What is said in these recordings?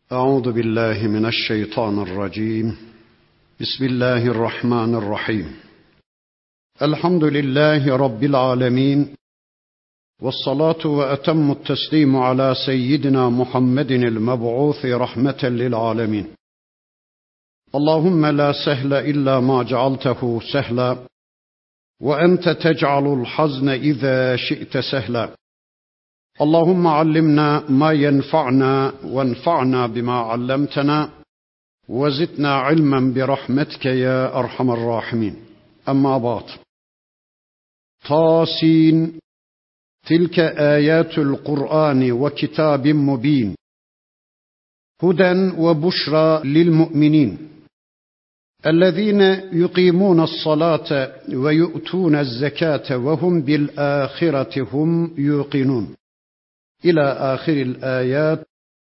أعوذ بالله من الشيطان الرجيم. بسم الله الرحمن الرحيم. الحمد لله رب العالمين، والصلاة وأتم التسليم على سيدنا محمد المبعوث رحمة للعالمين. اللهم لا سهل إلا ما جعلته سهلا، وأنت تجعل الحزن إذا شئت سهلا. اللهم علمنا ما ينفعنا وانفعنا بما علمتنا وزدنا علما برحمتك يا أرحم الراحمين. أما بعد. طاسين تلك آيات القرآن وكتاب مبين هدى وبشرى للمؤمنين الذين يقيمون الصلاة ويؤتون الزكاة وهم بالآخرة هم يوقنون. İlâ âhiril âyât.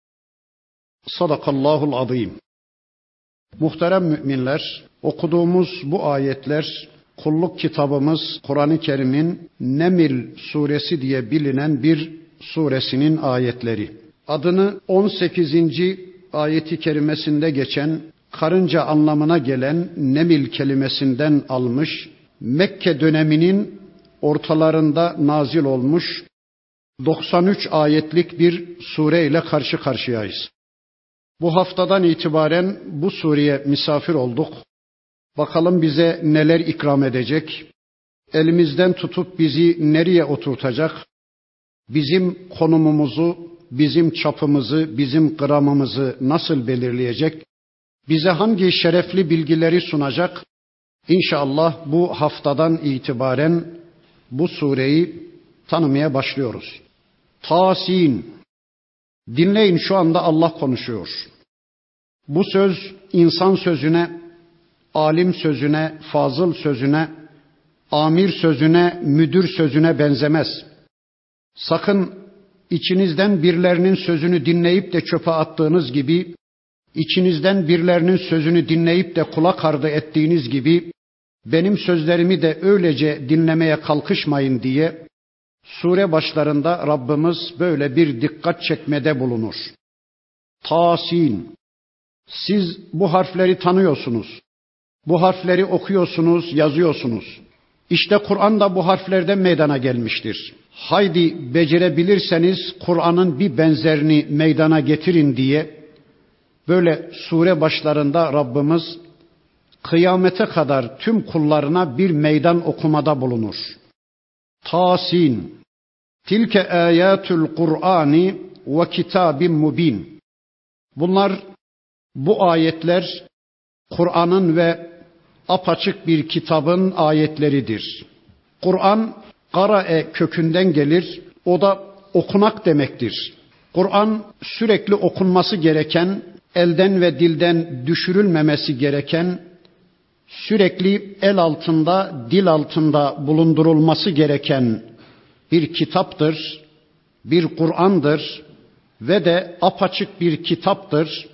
Sadakallahul azîm. Muhterem müminler, okuduğumuz bu ayetler, kulluk kitabımız Kur'an-ı Kerim'in Neml suresi diye bilinen bir suresinin ayetleri. Adını 18. ayeti kerimesinde geçen, karınca anlamına gelen Neml kelimesinden almış, Mekke döneminin ortalarında nazil olmuş 93 ayetlik bir sureyle karşı karşıyayız. Bu haftadan itibaren bu sureye misafir olduk. Bakalım bize neler ikram edecek, elimizden tutup bizi nereye oturtacak, bizim konumumuzu, bizim çapımızı, bizim gramımızı nasıl belirleyecek, bize hangi şerefli bilgileri sunacak. İnşallah bu haftadan itibaren bu sureyi tanımaya başlıyoruz. Tasin. Dinleyin, şu anda Allah konuşuyor. Bu söz insan sözüne, alim sözüne, fazıl sözüne, amir sözüne, müdür sözüne benzemez. Sakın içinizden birilerinin sözünü dinleyip de çöpe attığınız gibi, içinizden birilerinin sözünü dinleyip de kulak ardı ettiğiniz gibi, benim sözlerimi de öylece dinlemeye kalkışmayın diye sure başlarında Rabbimiz böyle bir dikkat çekmede bulunur. Tasin. Siz bu harfleri tanıyorsunuz. Bu harfleri okuyorsunuz, yazıyorsunuz. İşte Kur'an da bu harflerden meydana gelmiştir. Haydi becerebilirseniz Kur'an'ın bir benzerini meydana getirin diye böyle sure başlarında Rabbimiz kıyamete kadar tüm kullarına bir meydan okumada bulunur. Tasin. Tilke ayatul Kur'ani ve kitabim mubin. Bunlar, bu ayetler Kur'an'ın ve apaçık bir kitabın ayetleridir. Kur'an qara'e kökünden gelir. O da okunak demektir. Kur'an sürekli okunması gereken, elden ve dilden düşürülmemesi gereken, sürekli el altında, dil altında bulundurulması gereken bir kitaptır, bir Kur'an'dır ve de apaçık bir kitaptır.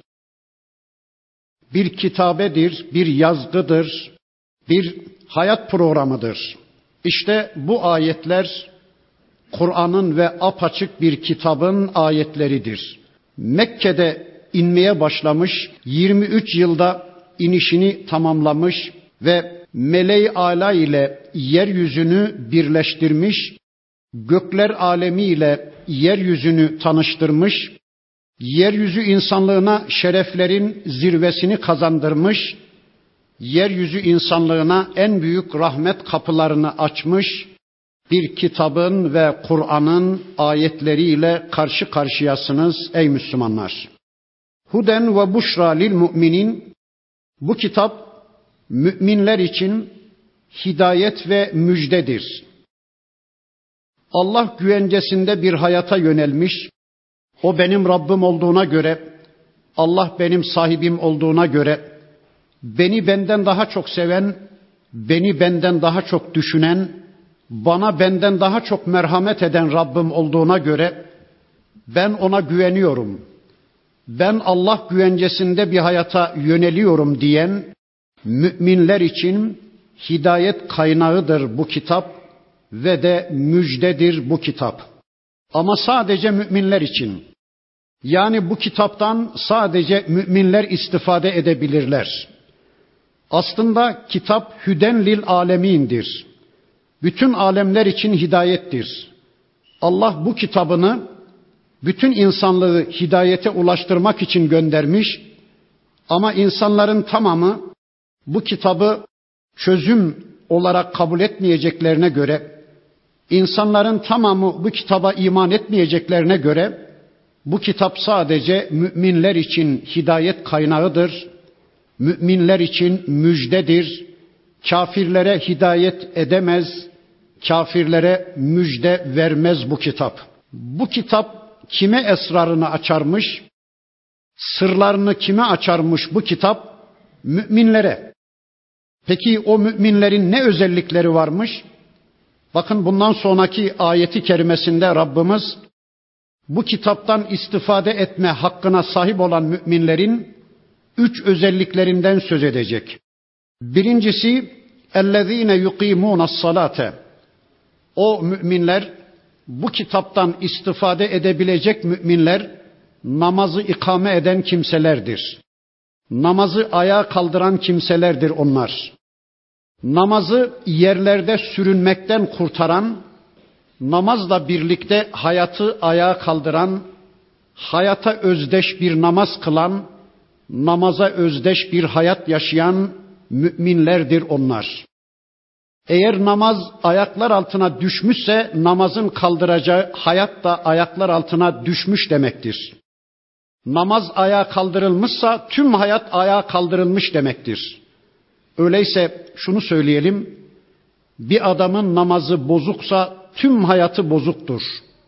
Bir kitabedir, bir yazgıdır, bir hayat programıdır. İşte bu ayetler Kur'an'ın ve apaçık bir kitabın ayetleridir. Mekke'de inmeye başlamış, 23 yılda inişini tamamlamış ve meleği âlâ ile yeryüzünü birleştirmiş, gökler alemi ile yeryüzünü tanıştırmış, yeryüzü insanlığına şereflerin zirvesini kazandırmış, yeryüzü insanlığına en büyük rahmet kapılarını açmış bir kitabın ve Kur'an'ın ayetleriyle karşı karşıyasınız ey Müslümanlar. Huden ve buşra lil müminin. Bu kitap müminler için hidayet ve müjdedir. Allah güvencesinde bir hayata yönelmiş, o benim Rabbim olduğuna göre, Allah benim sahibim olduğuna göre, beni benden daha çok seven, beni benden daha çok düşünen, bana benden daha çok merhamet eden Rabbim olduğuna göre ben ona güveniyorum. Ben Allah güvencesinde bir hayata yöneliyorum diyen müminler için hidayet kaynağıdır bu kitap ve de müjdedir bu kitap. Ama sadece müminler için. Yani bu kitaptan sadece müminler istifade edebilirler. Aslında kitap hüden lil alemindir. Bütün alemler için hidayettir. Allah bu kitabını bütün insanlığı hidayete ulaştırmak için göndermiş. Ama insanların tamamı bu kitabı çözüm olarak kabul etmeyeceklerine göre, insanların tamamı bu kitaba iman etmeyeceklerine göre, bu kitap sadece müminler için hidayet kaynağıdır. Müminler için müjdedir. Kafirlere hidayet edemez, kafirlere müjde vermez bu kitap. Bu kitap kime esrarını açarmış? Sırlarını kime açarmış bu kitap? Müminlere. Peki o müminlerin ne özellikleri varmış? Bakın bundan sonraki ayeti kerimesinde Rabbimiz bu kitaptan istifade etme hakkına sahip olan müminlerin 3 özelliklerinden söz edecek. Birincisi, اَلَّذ۪ينَ يُقِيمُونَ الصَّلَاةَ. O müminler, bu kitaptan istifade edebilecek müminler, namazı ikame eden kimselerdir. Namazı ayağa kaldıran kimselerdir onlar. Namazı yerlerde sürünmekten kurtaran, namazla birlikte hayatı ayağa kaldıran, hayata özdeş bir namaz kılan, namaza özdeş bir hayat yaşayan müminlerdir onlar. Eğer namaz ayaklar altına düşmüşse namazın kaldıracağı hayat da ayaklar altına düşmüş demektir. Namaz ayağa kaldırılmışsa tüm hayat ayağa kaldırılmış demektir. Öyleyse şunu söyleyelim, bir adamın namazı bozuksa tüm hayatı bozuktur.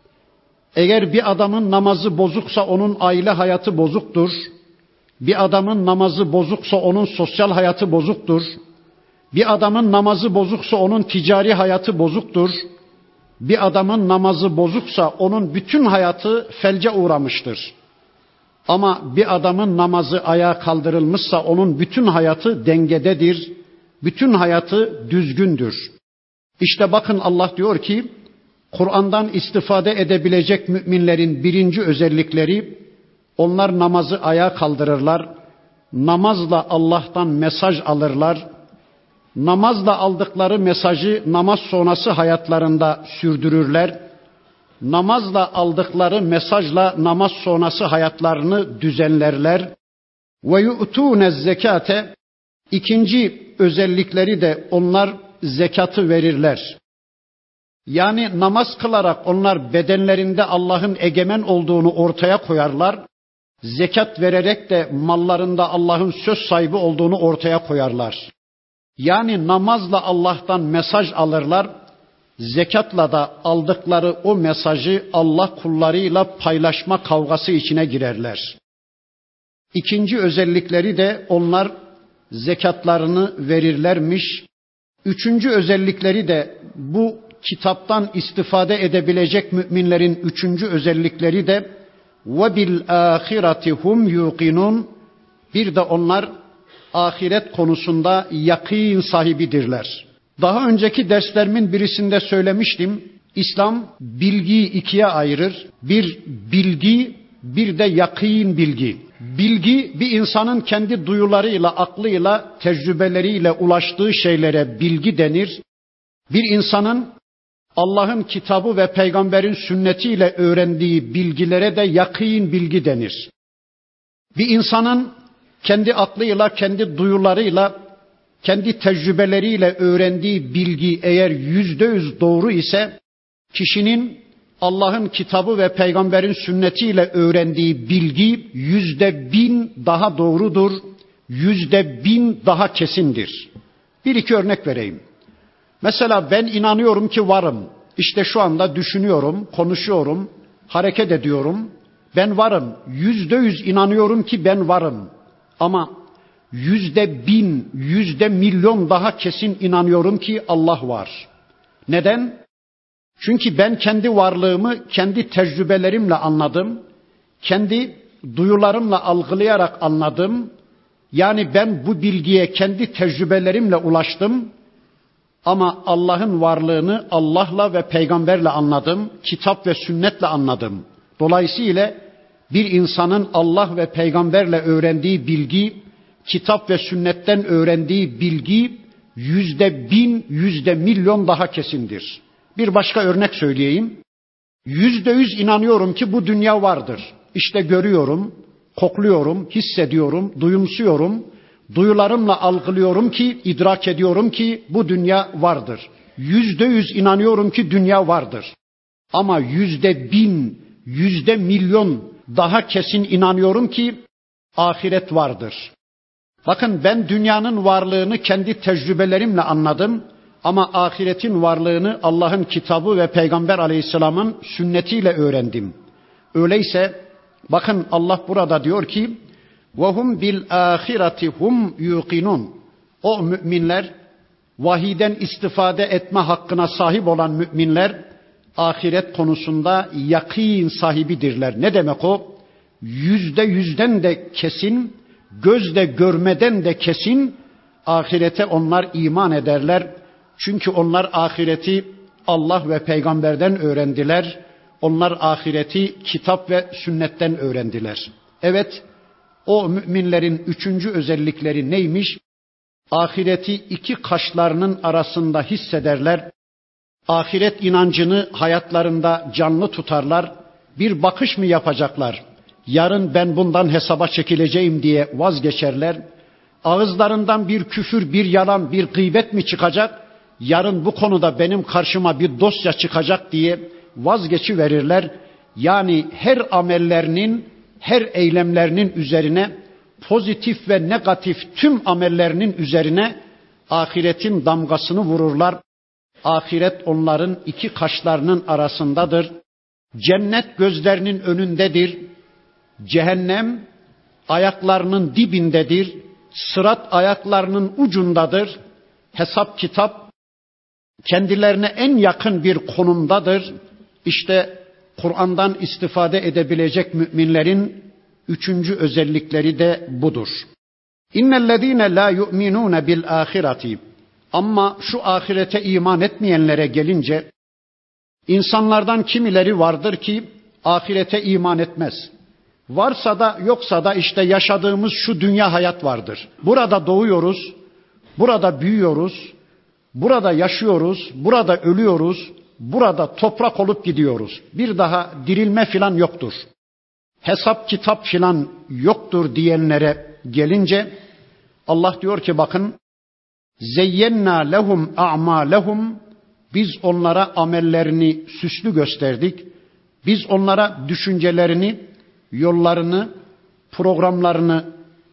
Eğer bir adamın namazı bozuksa onun aile hayatı bozuktur. Bir adamın namazı bozuksa onun sosyal hayatı bozuktur. Bir adamın namazı bozuksa onun ticari hayatı bozuktur. Bir adamın namazı bozuksa onun bütün hayatı felce uğramıştır. Ama bir adamın namazı ayağa kaldırılmışsa onun bütün hayatı dengededir. Bütün hayatı düzgündür. İşte bakın Allah diyor ki, Kur'an'dan istifade edebilecek müminlerin birinci özellikleri, onlar namazı ayağa kaldırırlar. Namazla Allah'tan mesaj alırlar. Namazla aldıkları mesajı namaz sonrası hayatlarında sürdürürler. Namazla aldıkları mesajla namaz sonrası hayatlarını düzenlerler. Ve yu'tûne zekâte. İkinci özellikleri de onlar zekatı verirler. Yani namaz kılarak onlar bedenlerinde Allah'ın egemen olduğunu ortaya koyarlar. Zekat vererek de mallarında Allah'ın söz sahibi olduğunu ortaya koyarlar. Yani namazla Allah'tan mesaj alırlar. Zekatla da aldıkları o mesajı Allah kullarıyla paylaşma kavgası içine girerler. İkinci özellikleri de onlar zekatlarını verirlermiş. Üçüncü özellikleri de bu kitaptan istifade edebilecek müminlerin üçüncü özellikleri de وَبِالْآخِرَةِ هُمْ يُوقِنُونَ. Bir de onlar ahiret konusunda yakîn sahibidirler. Daha önceki derslerimin birisinde söylemiştim. İslam bilgiyi ikiye ayırır. Bir bilgi, bir de yakîn bilgi. Bilgi bir insanın kendi duyularıyla, aklıyla, tecrübeleriyle ulaştığı şeylere bilgi denir. Bir insanın Allah'ın kitabı ve peygamberin sünnetiyle öğrendiği bilgilere de yakîn bilgi denir. Bir insanın kendi aklıyla, kendi duyularıyla, kendi tecrübeleriyle öğrendiği bilgi eğer %100 doğru ise, kişinin Allah'ın kitabı ve peygamberin sünnetiyle öğrendiği bilgi %1000 daha doğrudur, %1000 daha kesindir. Bir iki örnek vereyim. Mesela ben inanıyorum ki varım. İşte şu anda düşünüyorum, konuşuyorum, hareket ediyorum. Ben varım. %100 inanıyorum ki ben varım. Ama %1000, %1.000.000 daha kesin inanıyorum ki Allah var. Neden? Çünkü ben kendi varlığımı kendi tecrübelerimle anladım. Kendi duyularımla algılayarak anladım. Yani ben bu bilgiye kendi tecrübelerimle ulaştım. Ama Allah'ın varlığını Allah'la ve peygamberle anladım. Kitap ve sünnetle anladım. Dolayısıyla Bir insanın Allah ve peygamberle öğrendiği bilgi, kitap ve sünnetten öğrendiği bilgi 100.000, 100.000.000 daha kesindir. Bir başka örnek söyleyeyim. 100% inanıyorum ki bu dünya vardır. İşte görüyorum, kokluyorum, hissediyorum, duyumsuyorum. Duyularımla algılıyorum ki, idrak ediyorum ki bu dünya vardır. 100% inanıyorum ki dünya vardır. Ama 100.000, 100.000.000 daha kesin inanıyorum ki ahiret vardır. Bakın ben dünyanın varlığını kendi tecrübelerimle anladım. Ama ahiretin varlığını Allah'ın kitabı ve Peygamber Aleyhisselam'ın sünnetiyle öğrendim. Öyleyse bakın Allah burada diyor ki وَهُمْ بِالْآخِرَةِ هُمْ يُوقِنُونَ. O müminler, vahiden istifade etme hakkına sahip olan müminler ahiret konusunda yakin sahibidirler. Ne demek o? %100'den de kesin, gözle görmeden de kesin ahirete onlar iman ederler. Çünkü onlar ahireti Allah ve peygamberden öğrendiler. Onlar ahireti kitap ve sünnetten öğrendiler. Evet, o müminlerin 3. özellikleri neymiş? Ahireti iki kaşlarının arasında hissederler. Ahiret inancını hayatlarında canlı tutarlar. Bir bakış mı yapacaklar? Yarın ben bundan hesaba çekileceğim diye vazgeçerler. Ağızlarından bir küfür, bir yalan, bir gıybet mi çıkacak? Yarın bu konuda benim karşıma bir dosya çıkacak diye vazgeçiverirler. Yani her amellerinin, her eylemlerinin üzerine, pozitif ve negatif tüm amellerinin üzerine ahiretin damgasını vururlar. Ahiret onların iki kaşlarının arasındadır. Cennet gözlerinin önündedir. Cehennem ayaklarının dibindedir. Sırat ayaklarının ucundadır. Hesap kitap kendilerine en yakın bir konumdadır. İşte Kur'an'dan istifade edebilecek müminlerin 3. özellikleri de budur. İnnellezîne lâ yu'minûne bil âhireti. Ama şu ahirete iman etmeyenlere gelince, insanlardan kimileri vardır ki ahirete iman etmez. Varsa da yoksa da işte yaşadığımız şu dünya hayat vardır. Burada doğuyoruz, burada büyüyoruz, burada yaşıyoruz, burada ölüyoruz, burada toprak olup gidiyoruz. Bir daha dirilme filan yoktur. Hesap kitap filan yoktur diyenlere gelince Allah diyor ki bakın, zeyyenna lehum a'malehum, biz onlara amellerini süslü gösterdik. Biz onlara düşüncelerini, yollarını, programlarını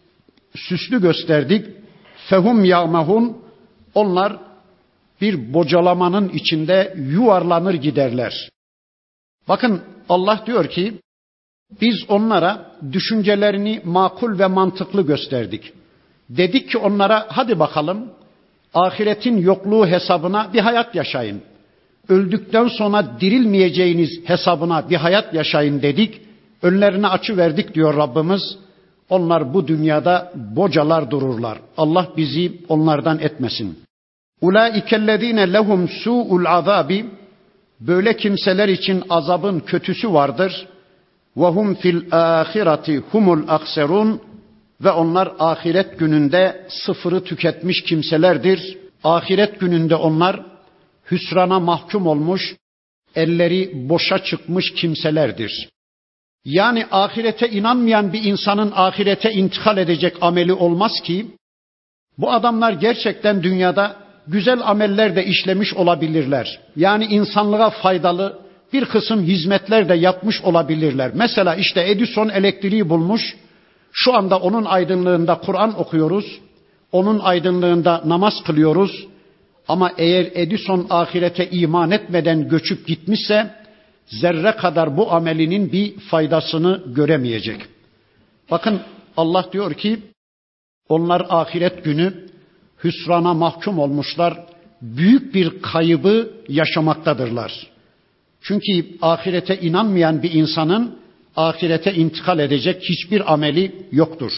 süslü gösterdik. Fehum ya'mahun, onlar bir bocalamanın içinde yuvarlanır giderler. Bakın Allah diyor ki biz onlara düşüncelerini makul ve mantıklı gösterdik. Dedik ki onlara hadi bakalım ahiretin yokluğu hesabına bir hayat yaşayın. Öldükten sonra dirilmeyeceğiniz hesabına bir hayat yaşayın dedik. Önlerine açıverdik diyor Rabbimiz. Onlar bu dünyada bocalar dururlar. Allah bizi onlardan etmesin. Ulaikellezine lehum su'ul azabi, böyle kimseler için azabın kötüsü vardır. Ve hum fil ahireti humul akserun, ve onlar ahiret gününde sıfırı tüketmiş kimselerdir. Ahiret gününde onlar hüsrana mahkum olmuş, elleri boşa çıkmış kimselerdir. Yani ahirete inanmayan bir insanın ahirete intikal edecek ameli olmaz ki, bu adamlar gerçekten dünyada güzel ameller de işlemiş olabilirler. Yani insanlığa faydalı bir kısım hizmetler de yapmış olabilirler. Mesela işte Edison elektriği bulmuş. Şu anda onun aydınlığında Kur'an okuyoruz. Onun aydınlığında namaz kılıyoruz. Ama eğer Edison ahirete iman etmeden göçüp gitmişse zerre kadar bu amelinin bir faydasını göremeyecek. Bakın Allah diyor ki onlar ahiret günü hüsrana mahkum olmuşlar. Büyük bir kaybı yaşamaktadırlar. Çünkü ahirete inanmayan bir insanın ahirete intikal edecek hiçbir ameli yoktur.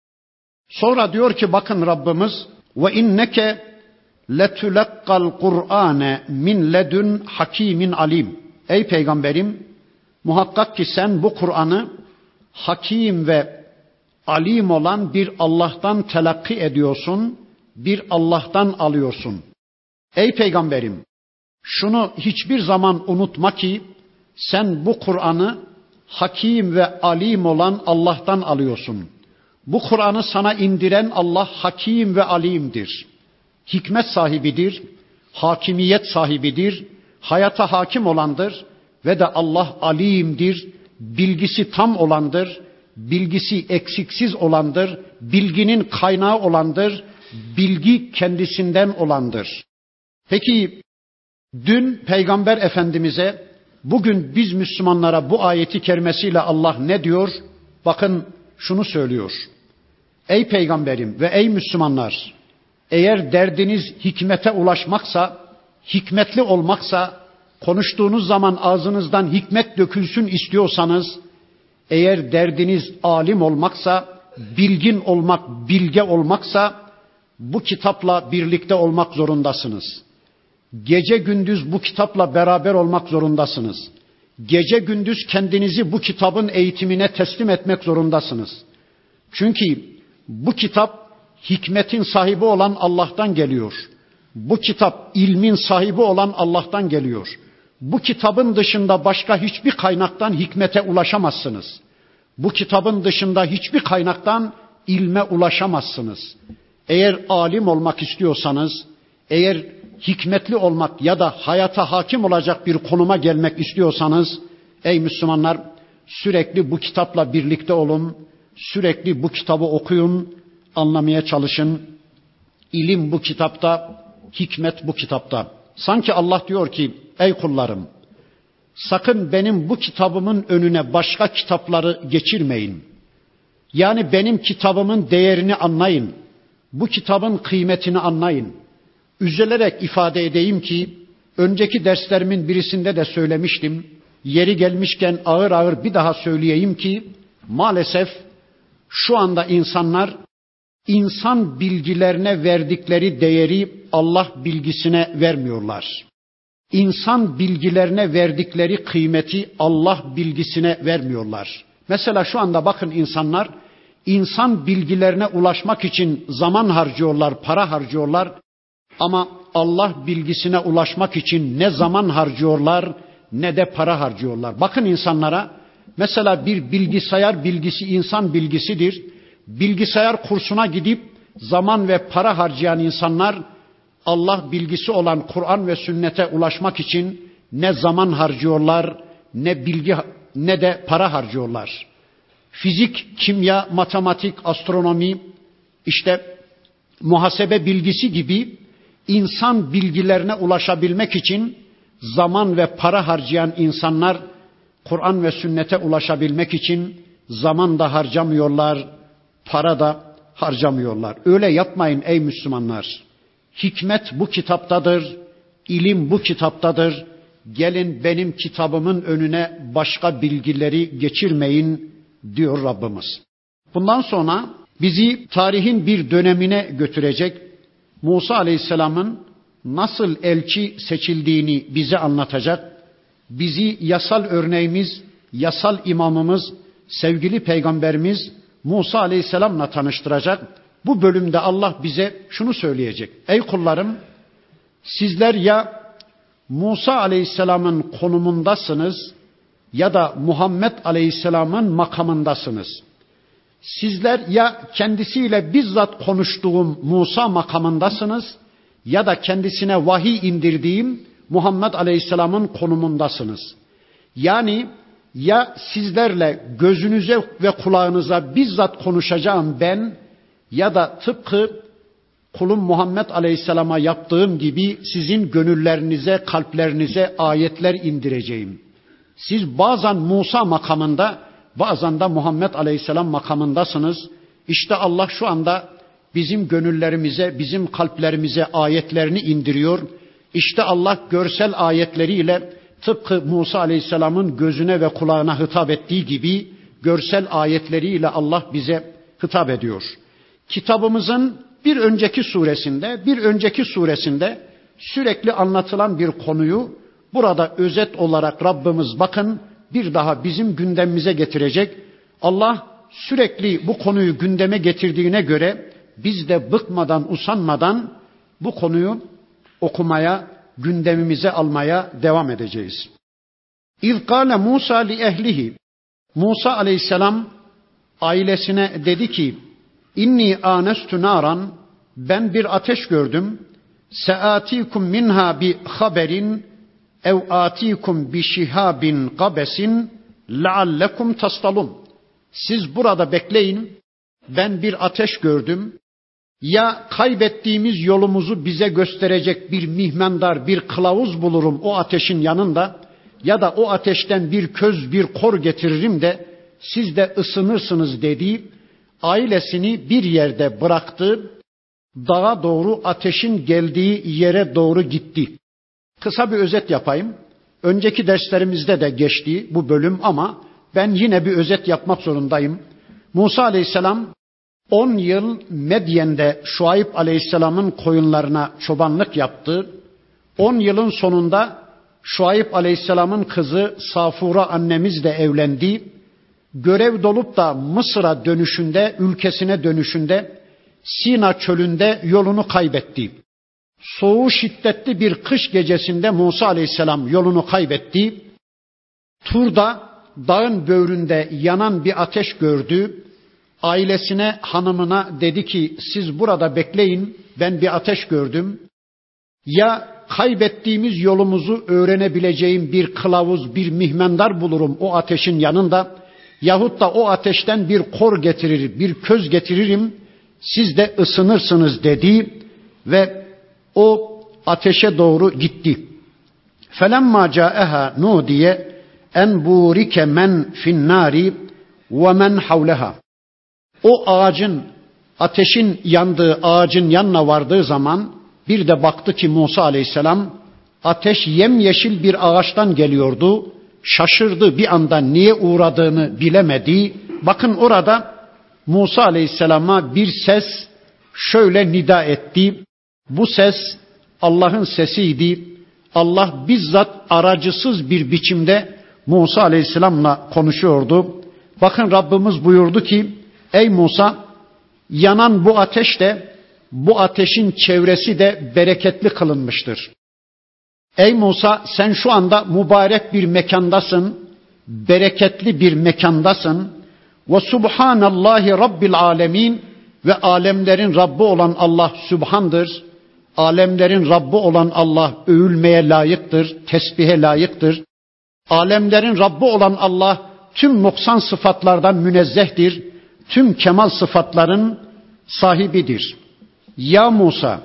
Sonra diyor ki bakın Rabbimiz ve inneke letulakkal Kur'ane min ledun hakimin alim. Ey peygamberim, muhakkak ki sen bu Kur'an'ı hakim ve alim olan bir Allah'tan telakki ediyorsun, bir Allah'tan alıyorsun. Ey peygamberim, şunu hiçbir zaman unutma ki sen bu Kur'an'ı hakim ve alim olan Allah'tan alıyorsun. Bu Kur'an'ı sana indiren Allah hakim ve alimdir. Hikmet sahibidir, hakimiyet sahibidir, hayata hakim olandır ve de Allah alimdir, bilgisi tam olandır, bilgisi eksiksiz olandır, bilginin kaynağı olandır, bilgi kendisinden olandır. Peki dün Peygamber Efendimiz'e, bugün biz Müslümanlara bu ayeti kerimesiyle Allah ne diyor? Bakın şunu söylüyor. Ey peygamberim ve ey Müslümanlar, eğer derdiniz hikmete ulaşmaksa, hikmetli olmaksa, konuştuğunuz zaman ağzınızdan hikmet dökülsün istiyorsanız, eğer derdiniz alim olmaksa, bilgin olmak, bilge olmaksa, bu kitapla birlikte olmak zorundasınız. Gece gündüz bu kitapla beraber olmak zorundasınız. Gece gündüz kendinizi bu kitabın eğitimine teslim etmek zorundasınız. Çünkü bu kitap hikmetin sahibi olan Allah'tan geliyor. Bu kitap ilmin sahibi olan Allah'tan geliyor. Bu kitabın dışında başka hiçbir kaynaktan hikmete ulaşamazsınız. Bu kitabın dışında hiçbir kaynaktan ilme ulaşamazsınız. Eğer alim olmak istiyorsanız, eğer hikmetli olmak ya da hayata hakim olacak bir konuma gelmek istiyorsanız, ey Müslümanlar, sürekli bu kitapla birlikte olun, sürekli bu kitabı okuyun, anlamaya çalışın. İlim bu kitapta, hikmet bu kitapta. Sanki Allah diyor ki, ey kullarım, sakın benim bu kitabımın önüne başka kitapları geçirmeyin. Yani benim kitabımın değerini anlayın. Bu kitabın kıymetini anlayın. Üzülerek ifade edeyim ki, önceki derslerimin birisinde de söylemiştim. Yeri gelmişken ağır ağır bir daha söyleyeyim ki, maalesef şu anda insanlar, insan bilgilerine verdikleri değeri Allah bilgisine vermiyorlar. İnsan bilgilerine verdikleri kıymeti Allah bilgisine vermiyorlar. Mesela şu anda bakın insanlar, insan bilgilerine ulaşmak için zaman harcıyorlar, para harcıyorlar. Ama Allah bilgisine ulaşmak için ne zaman harcıyorlar ne de para harcıyorlar. Bakın insanlara, mesela bir bilgisayar bilgisi insan bilgisidir. Bilgisayar kursuna gidip zaman ve para harcayan insanlar, Allah bilgisi olan Kur'an ve sünnete ulaşmak için ne zaman harcıyorlar ne bilgi ne de para harcıyorlar. Fizik, kimya, matematik, astronomi, işte muhasebe bilgisi gibi insan bilgilerine ulaşabilmek için zaman ve para harcayan insanlar, Kur'an ve sünnete ulaşabilmek için zaman da harcamıyorlar, para da harcamıyorlar. Öyle yapmayın ey Müslümanlar. Hikmet bu kitaptadır, ilim bu kitaptadır. Gelin benim kitabımın önüne başka bilgileri geçirmeyin diyor Rabbimiz. Bundan sonra bizi tarihin bir dönemine götürecek, Musa Aleyhisselam'ın nasıl elçi seçildiğini bize anlatacak, bizi yasal örneğimiz, yasal imamımız, sevgili peygamberimiz Musa Aleyhisselam'la tanıştıracak. Bu bölümde Allah bize şunu söyleyecek. Ey kullarım, sizler ya Musa Aleyhisselam'ın konumundasınız ya da Muhammed Aleyhisselam'ın makamındasınız. Sizler ya kendisiyle bizzat konuştuğum Musa makamındasınız ya da kendisine vahiy indirdiğim Muhammed Aleyhisselam'ın konumundasınız. Yani ya sizlerle gözünüze ve kulağınıza bizzat konuşacağım ben ya da tıpkı kulum Muhammed Aleyhisselam'a yaptığım gibi sizin gönüllerinize, kalplerinize ayetler indireceğim. Siz bazen Musa makamında, bazen de Muhammed Aleyhisselam makamındasınız. İşte Allah şu anda bizim gönüllerimize, bizim kalplerimize ayetlerini indiriyor. İşte Allah görsel ayetleriyle tıpkı Musa Aleyhisselam'ın gözüne ve kulağına hitap ettiği gibi görsel ayetleriyle Allah bize hitap ediyor. Kitabımızın bir önceki suresinde sürekli anlatılan bir konuyu burada özet olarak Rabbimiz bakın bir daha bizim gündemimize getirecek. Allah sürekli bu konuyu gündeme getirdiğine göre biz de bıkmadan, usanmadan bu konuyu okumaya, gündemimize almaya devam edeceğiz. İz kâle Musa li ehlihi. Musa aleyhisselam ailesine dedi ki, İnni ânestu nâran, ben bir ateş gördüm. Seâtikum minha bi haberin ev âtikum bi şihabin qabesin leallekum tastalun. Siz burada bekleyin, ben bir ateş gördüm. Ya kaybettiğimiz yolumuzu bize gösterecek bir mihmendar, bir kılavuz bulurum o ateşin yanında, ya da o ateşten bir köz, bir kor getiririm de siz de ısınırsınız dedi. Ailesini bir yerde bıraktı, dağa doğru, ateşin geldiği yere doğru gitti. Kısa bir özet yapayım. Önceki derslerimizde de geçti bu bölüm ama ben yine bir özet yapmak zorundayım. Musa aleyhisselam 10 yıl Medyen'de Şuayb aleyhisselamın koyunlarına çobanlık yaptı. 10 yılın sonunda Şuayb aleyhisselamın kızı Safura annemiz de evlendi. Görev dolup da Mısır'a dönüşünde, ülkesine dönüşünde Sina çölünde yolunu kaybetti. Soğuğu şiddetli bir kış gecesinde Musa aleyhisselam yolunu kaybetti. Tur'da dağın böğründe yanan bir ateş gördü. Ailesine, hanımına dedi ki siz burada bekleyin, ben bir ateş gördüm. Ya kaybettiğimiz yolumuzu öğrenebileceğim bir kılavuz, bir mihmendar bulurum o ateşin yanında, yahut da o ateşten bir kor getirir, bir köz getiririm, siz de ısınırsınız dedi ve o ateşe doğru gitti. Felemma ca'eha nudiye en burike men fin nari ve men havleha. O ağacın, ateşin yandığı ağacın yanına vardığı zaman bir de baktı ki Musa aleyhisselam ateş yemyeşil bir ağaçtan geliyordu. Şaşırdı, bir anda niye uğradığını bilemedi. Bakın orada Musa aleyhisselama bir ses şöyle nida etti. Bu ses Allah'ın sesiydi. Allah bizzat aracısız bir biçimde Musa aleyhisselamla konuşuyordu. Bakın Rabbimiz buyurdu ki ey Musa, yanan bu ateş de, bu ateşin çevresi de bereketli kılınmıştır. Ey Musa, sen şu anda mübarek bir mekandasın, bereketli bir mekandasın. Ve subhanallahi rabbil alemin, ve alemlerin Rabbi olan Allah Sübhan'dır. Alemlerin Rabbi olan Allah övülmeye layıktır, tesbihe layıktır. Alemlerin Rabbi olan Allah tüm noksan sıfatlardan münezzehtir. Tüm kemal sıfatların sahibidir. Ya Musa,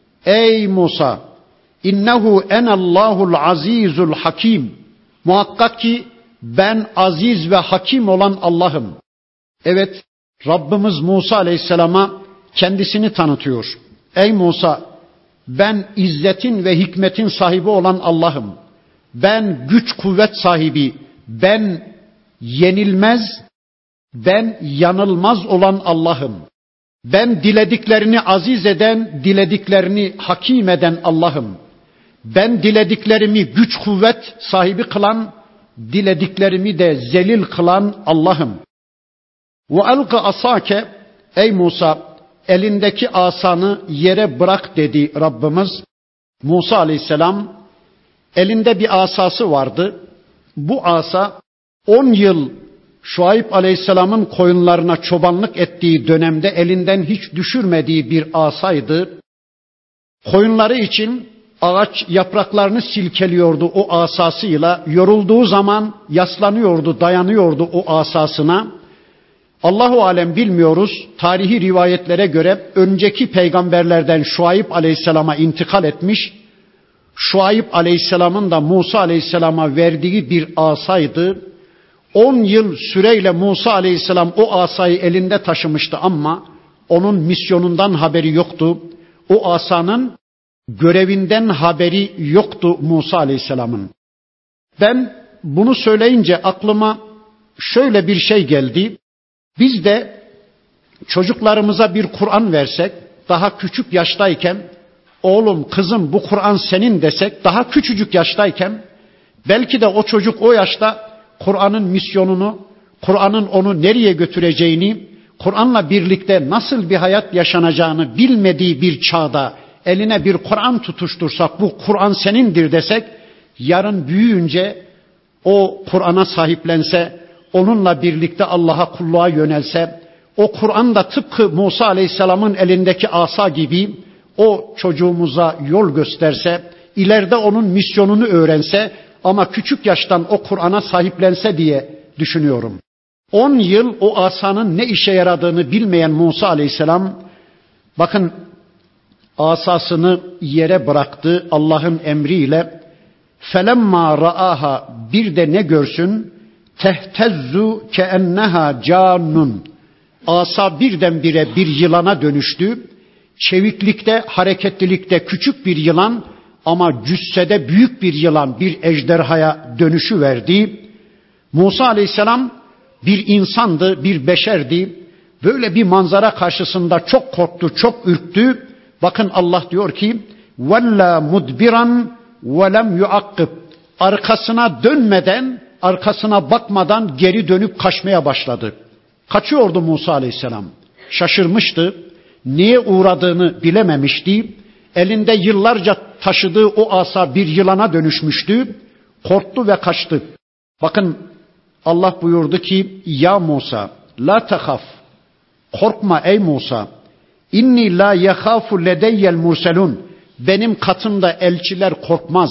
ey Musa, innehu enallahul azizul hakim. Muhakkak ki ben aziz ve hakim olan Allah'ım. Evet, Rabbimiz Musa aleyhisselama kendisini tanıtıyor. Ey Musa, ben izzetin ve hikmetin sahibi olan Allah'ım. Ben güç kuvvet sahibi, ben yenilmez, ben yanılmaz olan Allah'ım. Ben dilediklerini aziz eden, dilediklerini hakim eden Allah'ım. Ben dilediklerimi güç kuvvet sahibi kılan, dilediklerimi de zelil kılan Allah'ım. Ve alqa asake, ey Musa, elindeki asanı yere bırak dedi Rabbimiz. Musa aleyhisselam elinde bir asası vardı. Bu asa 10 yıl Şuayb aleyhisselamın koyunlarına çobanlık ettiği dönemde elinden hiç düşürmediği bir asaydı. Koyunları için ağaç yapraklarını silkeliyordu o asasıyla. Yorulduğu zaman yaslanıyordu, dayanıyordu o asasına. Allahu alem bilmiyoruz. Tarihi rivayetlere göre önceki peygamberlerden Şuayb aleyhisselama intikal etmiş. Şuayb aleyhisselamın da Musa aleyhisselama verdiği bir asaydı. 10 yıl süreyle Musa aleyhisselam o asayı elinde taşımıştı ama onun misyonundan haberi yoktu. O asanın görevinden haberi yoktu Musa aleyhisselamın. Ben bunu söyleyince aklıma şöyle bir şey geldi. Biz de çocuklarımıza bir Kur'an versek, daha küçük yaştayken, oğlum kızım bu Kur'an senin desek, daha küçücük yaştayken, belki de o çocuk o yaşta Kur'an'ın misyonunu, Kur'an'ın onu nereye götüreceğini, Kur'an'la birlikte nasıl bir hayat yaşanacağını bilmediği bir çağda eline bir Kur'an tutuştursak, bu Kur'an senindir desek, yarın büyüyünce o Kur'an'a sahiplense, onunla birlikte Allah'a kulluğa yönelse, o Kur'an da tıpkı Musa Aleyhisselam'ın elindeki asa gibi o çocuğumuza yol gösterse, ileride onun misyonunu öğrense ama küçük yaştan o Kur'an'a sahiplense diye düşünüyorum. 10 yıl o asanın ne işe yaradığını bilmeyen Musa Aleyhisselam, bakın asasını yere bıraktı Allah'ın emriyle. Felemma ra'aha, bir de ne görsün? Tehtezzu keenneha canun. Asa birdenbire bir yılana dönüştü. Çeviklikte, hareketlilikte küçük bir yılan ama cüssede büyük bir yılan, bir ejderhaya dönüşü verdi. Musa Aleyhisselam bir insandı, bir beşerdi. Böyle bir manzara karşısında çok korktu, çok ürktü. Bakın Allah diyor ki: "Valla mudbiran ve lem yuakkib." Arkasına dönmeden, arkasına bakmadan geri dönüp kaçmaya başladı. Kaçıyordu Musa Aleyhisselam. Şaşırmıştı. Niye uğradığını bilememişti. Elinde yıllarca taşıdığı o asa bir yılana dönüşmüştü. Korktu ve kaçtı. Bakın Allah buyurdu ki: "Ya Musa, la tehaf." Korkma ey Musa. "İnni la yehafu ledeyyel murselun." Benim katımda elçiler korkmaz.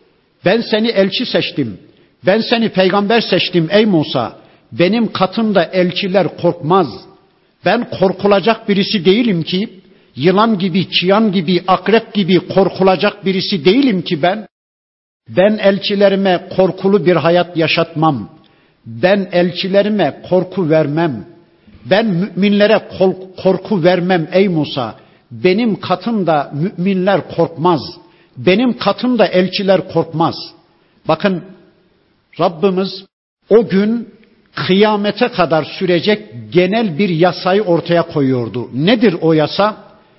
Ben seni elçi seçtim. Ben seni peygamber seçtim ey Musa. Benim katımda elçiler korkmaz. Ben korkulacak birisi değilim ki. Yılan gibi, çıyan gibi, akrep gibi korkulacak birisi değilim ki ben. Ben elçilerime korkulu bir hayat yaşatmam. Ben elçilerime korku vermem. Ben müminlere korku vermem ey Musa. Benim katımda müminler korkmaz. Benim katımda elçiler korkmaz. Bakın Rabbimiz o gün kıyamete kadar sürecek genel bir yasayı ortaya koyuyordu. Nedir o yasa?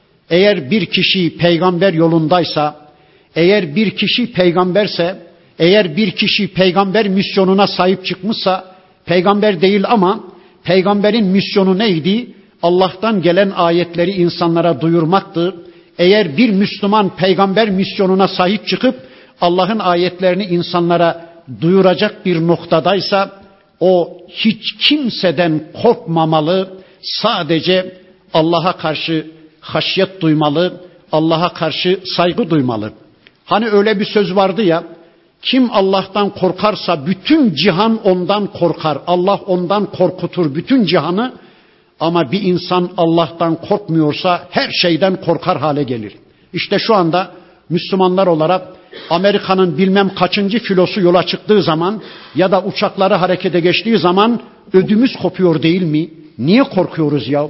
Eğer bir kişi peygamber yolundaysa, eğer bir kişi peygamberse, eğer bir kişi peygamber misyonuna sahip çıkmışsa, peygamber değil ama peygamberin misyonu neydi? Allah'tan gelen ayetleri insanlara duyurmaktı. Eğer bir Müslüman peygamber misyonuna sahip çıkıp Allah'ın ayetlerini insanlara duyuracak bir noktadaysa, o hiç kimseden korkmamalı, sadece Allah'a karşı haşyet duymalı, Allah'a karşı saygı duymalı. Hani öyle bir söz vardı ya, kim Allah'tan korkarsa bütün cihan ondan korkar. Allah ondan korkutur bütün cihanı. Ama bir insan Allah'tan korkmuyorsa her şeyden korkar hale gelir. İşte şu anda Müslümanlar olarak Amerika'nın bilmem kaçıncı filosu yola çıktığı zaman ya da uçakları harekete geçtiği zaman ödümüz kopuyor değil mi? Niye korkuyoruz ya?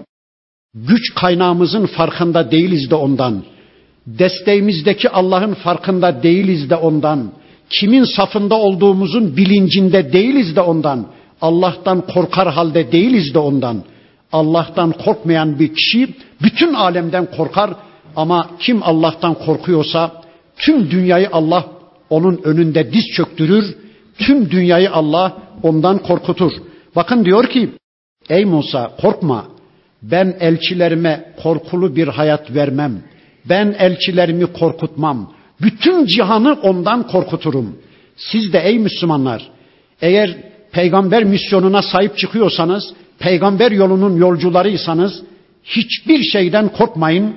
Güç kaynağımızın farkında değiliz de ondan. Desteğimizdeki Allah'ın farkında değiliz de ondan. Kimin safında olduğumuzun bilincinde değiliz de ondan. Allah'tan korkar halde değiliz de ondan. Allah'tan korkmayan bir kişi bütün alemden korkar ama kim Allah'tan korkuyorsa tüm dünyayı Allah onun önünde diz çöktürür. Tüm dünyayı Allah ondan korkutur. Bakın diyor ki: "Ey Musa korkma. Ben elçilerime korkulu bir hayat vermem. Ben elçilerimi korkutmam. Bütün cihanı ondan korkuturum." Siz de ey Müslümanlar, eğer peygamber misyonuna sahip çıkıyorsanız, peygamber yolunun yolcularıysanız hiçbir şeyden korkmayın.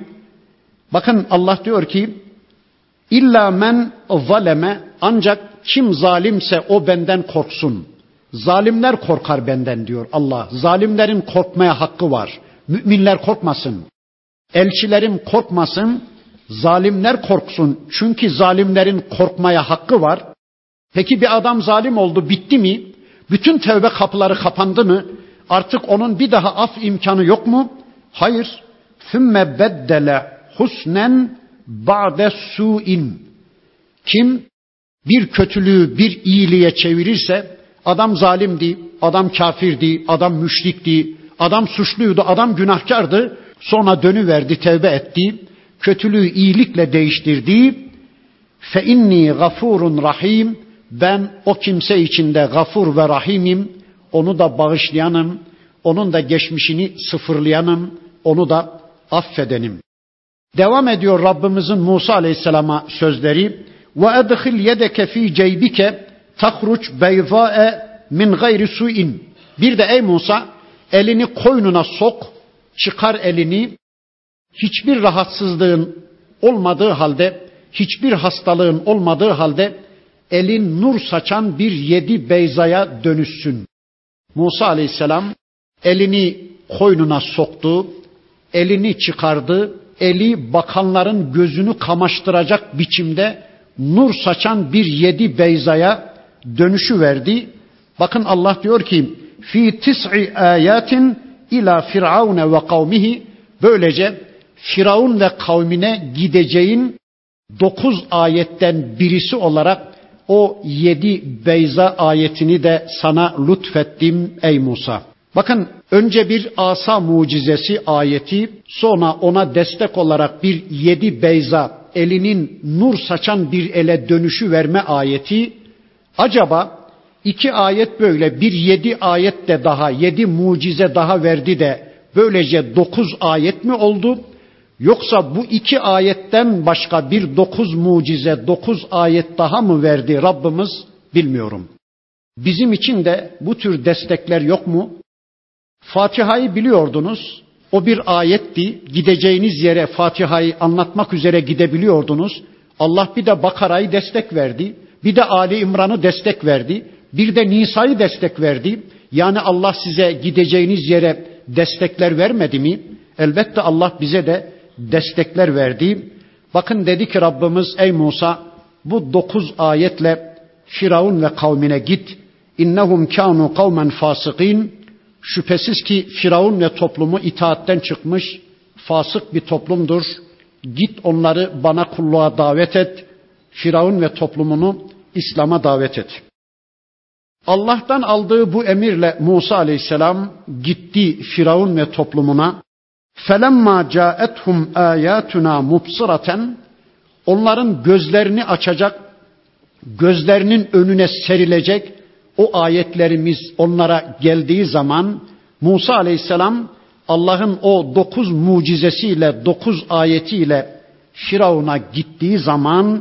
Bakın Allah diyor ki: "İlla men zaleme." Ancak kim zalimse o benden korksun. Zalimler korkar benden diyor Allah. Zalimlerin korkmaya hakkı var. Müminler korkmasın. Elçilerim korkmasın. Zalimler korksun. Çünkü zalimlerin korkmaya hakkı var. Peki bir adam zalim oldu, bitti mi? Bütün tevbe kapıları kapandı mı? Artık onun bir daha af imkanı yok mu? Hayır. Sümme beddele husnen ba'de su'in. Kim bir kötülüğü bir iyiliğe çevirirse, adam zalimdi, adam kafirdi, adam müşrikti, adam suçluydu, adam günahkardı. Sonra dönüverdi, tevbe etti. Kötülüğü iyilikle değiştirdi. Fe inni gafurun rahim. Ben o kimse içinde gafur ve rahimim. onu da bağışlayanım, onun da geçmişini sıfırlayanım, onu da affedenim. Devam ediyor Rabbimizin Musa Aleyhisselam'a sözleri. Ve edkhil yedeke fi ceybike tahruç beyza'e min gayri su'in. Bir de ey Musa, elini koynuna sok, çıkar elini, hiçbir rahatsızlığın olmadığı halde, hiçbir hastalığın olmadığı halde elin nur saçan bir 7 beyzaya dönüşsün. Musa Aleyhisselam elini koynuna soktu, elini çıkardı, eli bakanların gözünü kamaştıracak biçimde nur saçan bir 7 beyzaya dönüşüverdi. Bakın Allah diyor ki fi tis'i ayatin ila firavun ve kavmihi, böylece Firavun ve kavmine gideceğin 9 ayetten birisi olarak o 7 beyza ayetini de sana lütfettim ey Musa. Bakın önce bir asa mucizesi ayeti, sonra ona destek olarak bir 7 beyza, elinin nur saçan bir ele dönüşü verme ayeti. Acaba 2 ayet böyle, bir 7 ayet de daha, 7 mucize daha verdi de böylece 9 ayet mi oldu? Yoksa bu 2 ayetten başka bir 9 mucize, 9 ayet daha mı verdi Rabbimiz bilmiyorum. Bizim için de bu tür destekler yok mu? Fatiha'yı biliyordunuz. O bir ayetti. Gideceğiniz yere Fatiha'yı anlatmak üzere gidebiliyordunuz. Allah bir de Bakara'yı destek verdi. Bir de Ali İmran'ı destek verdi. Bir de Nisa'yı destek verdi. Yani Allah size gideceğiniz yere destekler vermedi mi? Elbette Allah bize de destekler verdi. Bakın dedi ki Rabbimiz ey Musa, bu 9 ayetle Firavun ve kavmine git. İnnehum kânû kavmen fâsıkîn. Şüphesiz ki Firavun ve toplumu itaatten çıkmış, fasık bir toplumdur. Git onları bana kulluğa davet et. Firavun ve toplumunu İslam'a davet et. Allah'tan aldığı bu emirle Musa Aleyhisselam gitti Firavun ve toplumuna. فَلَمَّا جَاءَتْهُمْ آيَاتُنَا مُبْصِرَةً. Onların gözlerini açacak, gözlerinin önüne serilecek o ayetlerimiz onlara geldiği zaman Musa Aleyhisselam Allah'ın o 9 mucizesiyle, 9 ayetiyle Firavun'a gittiği zaman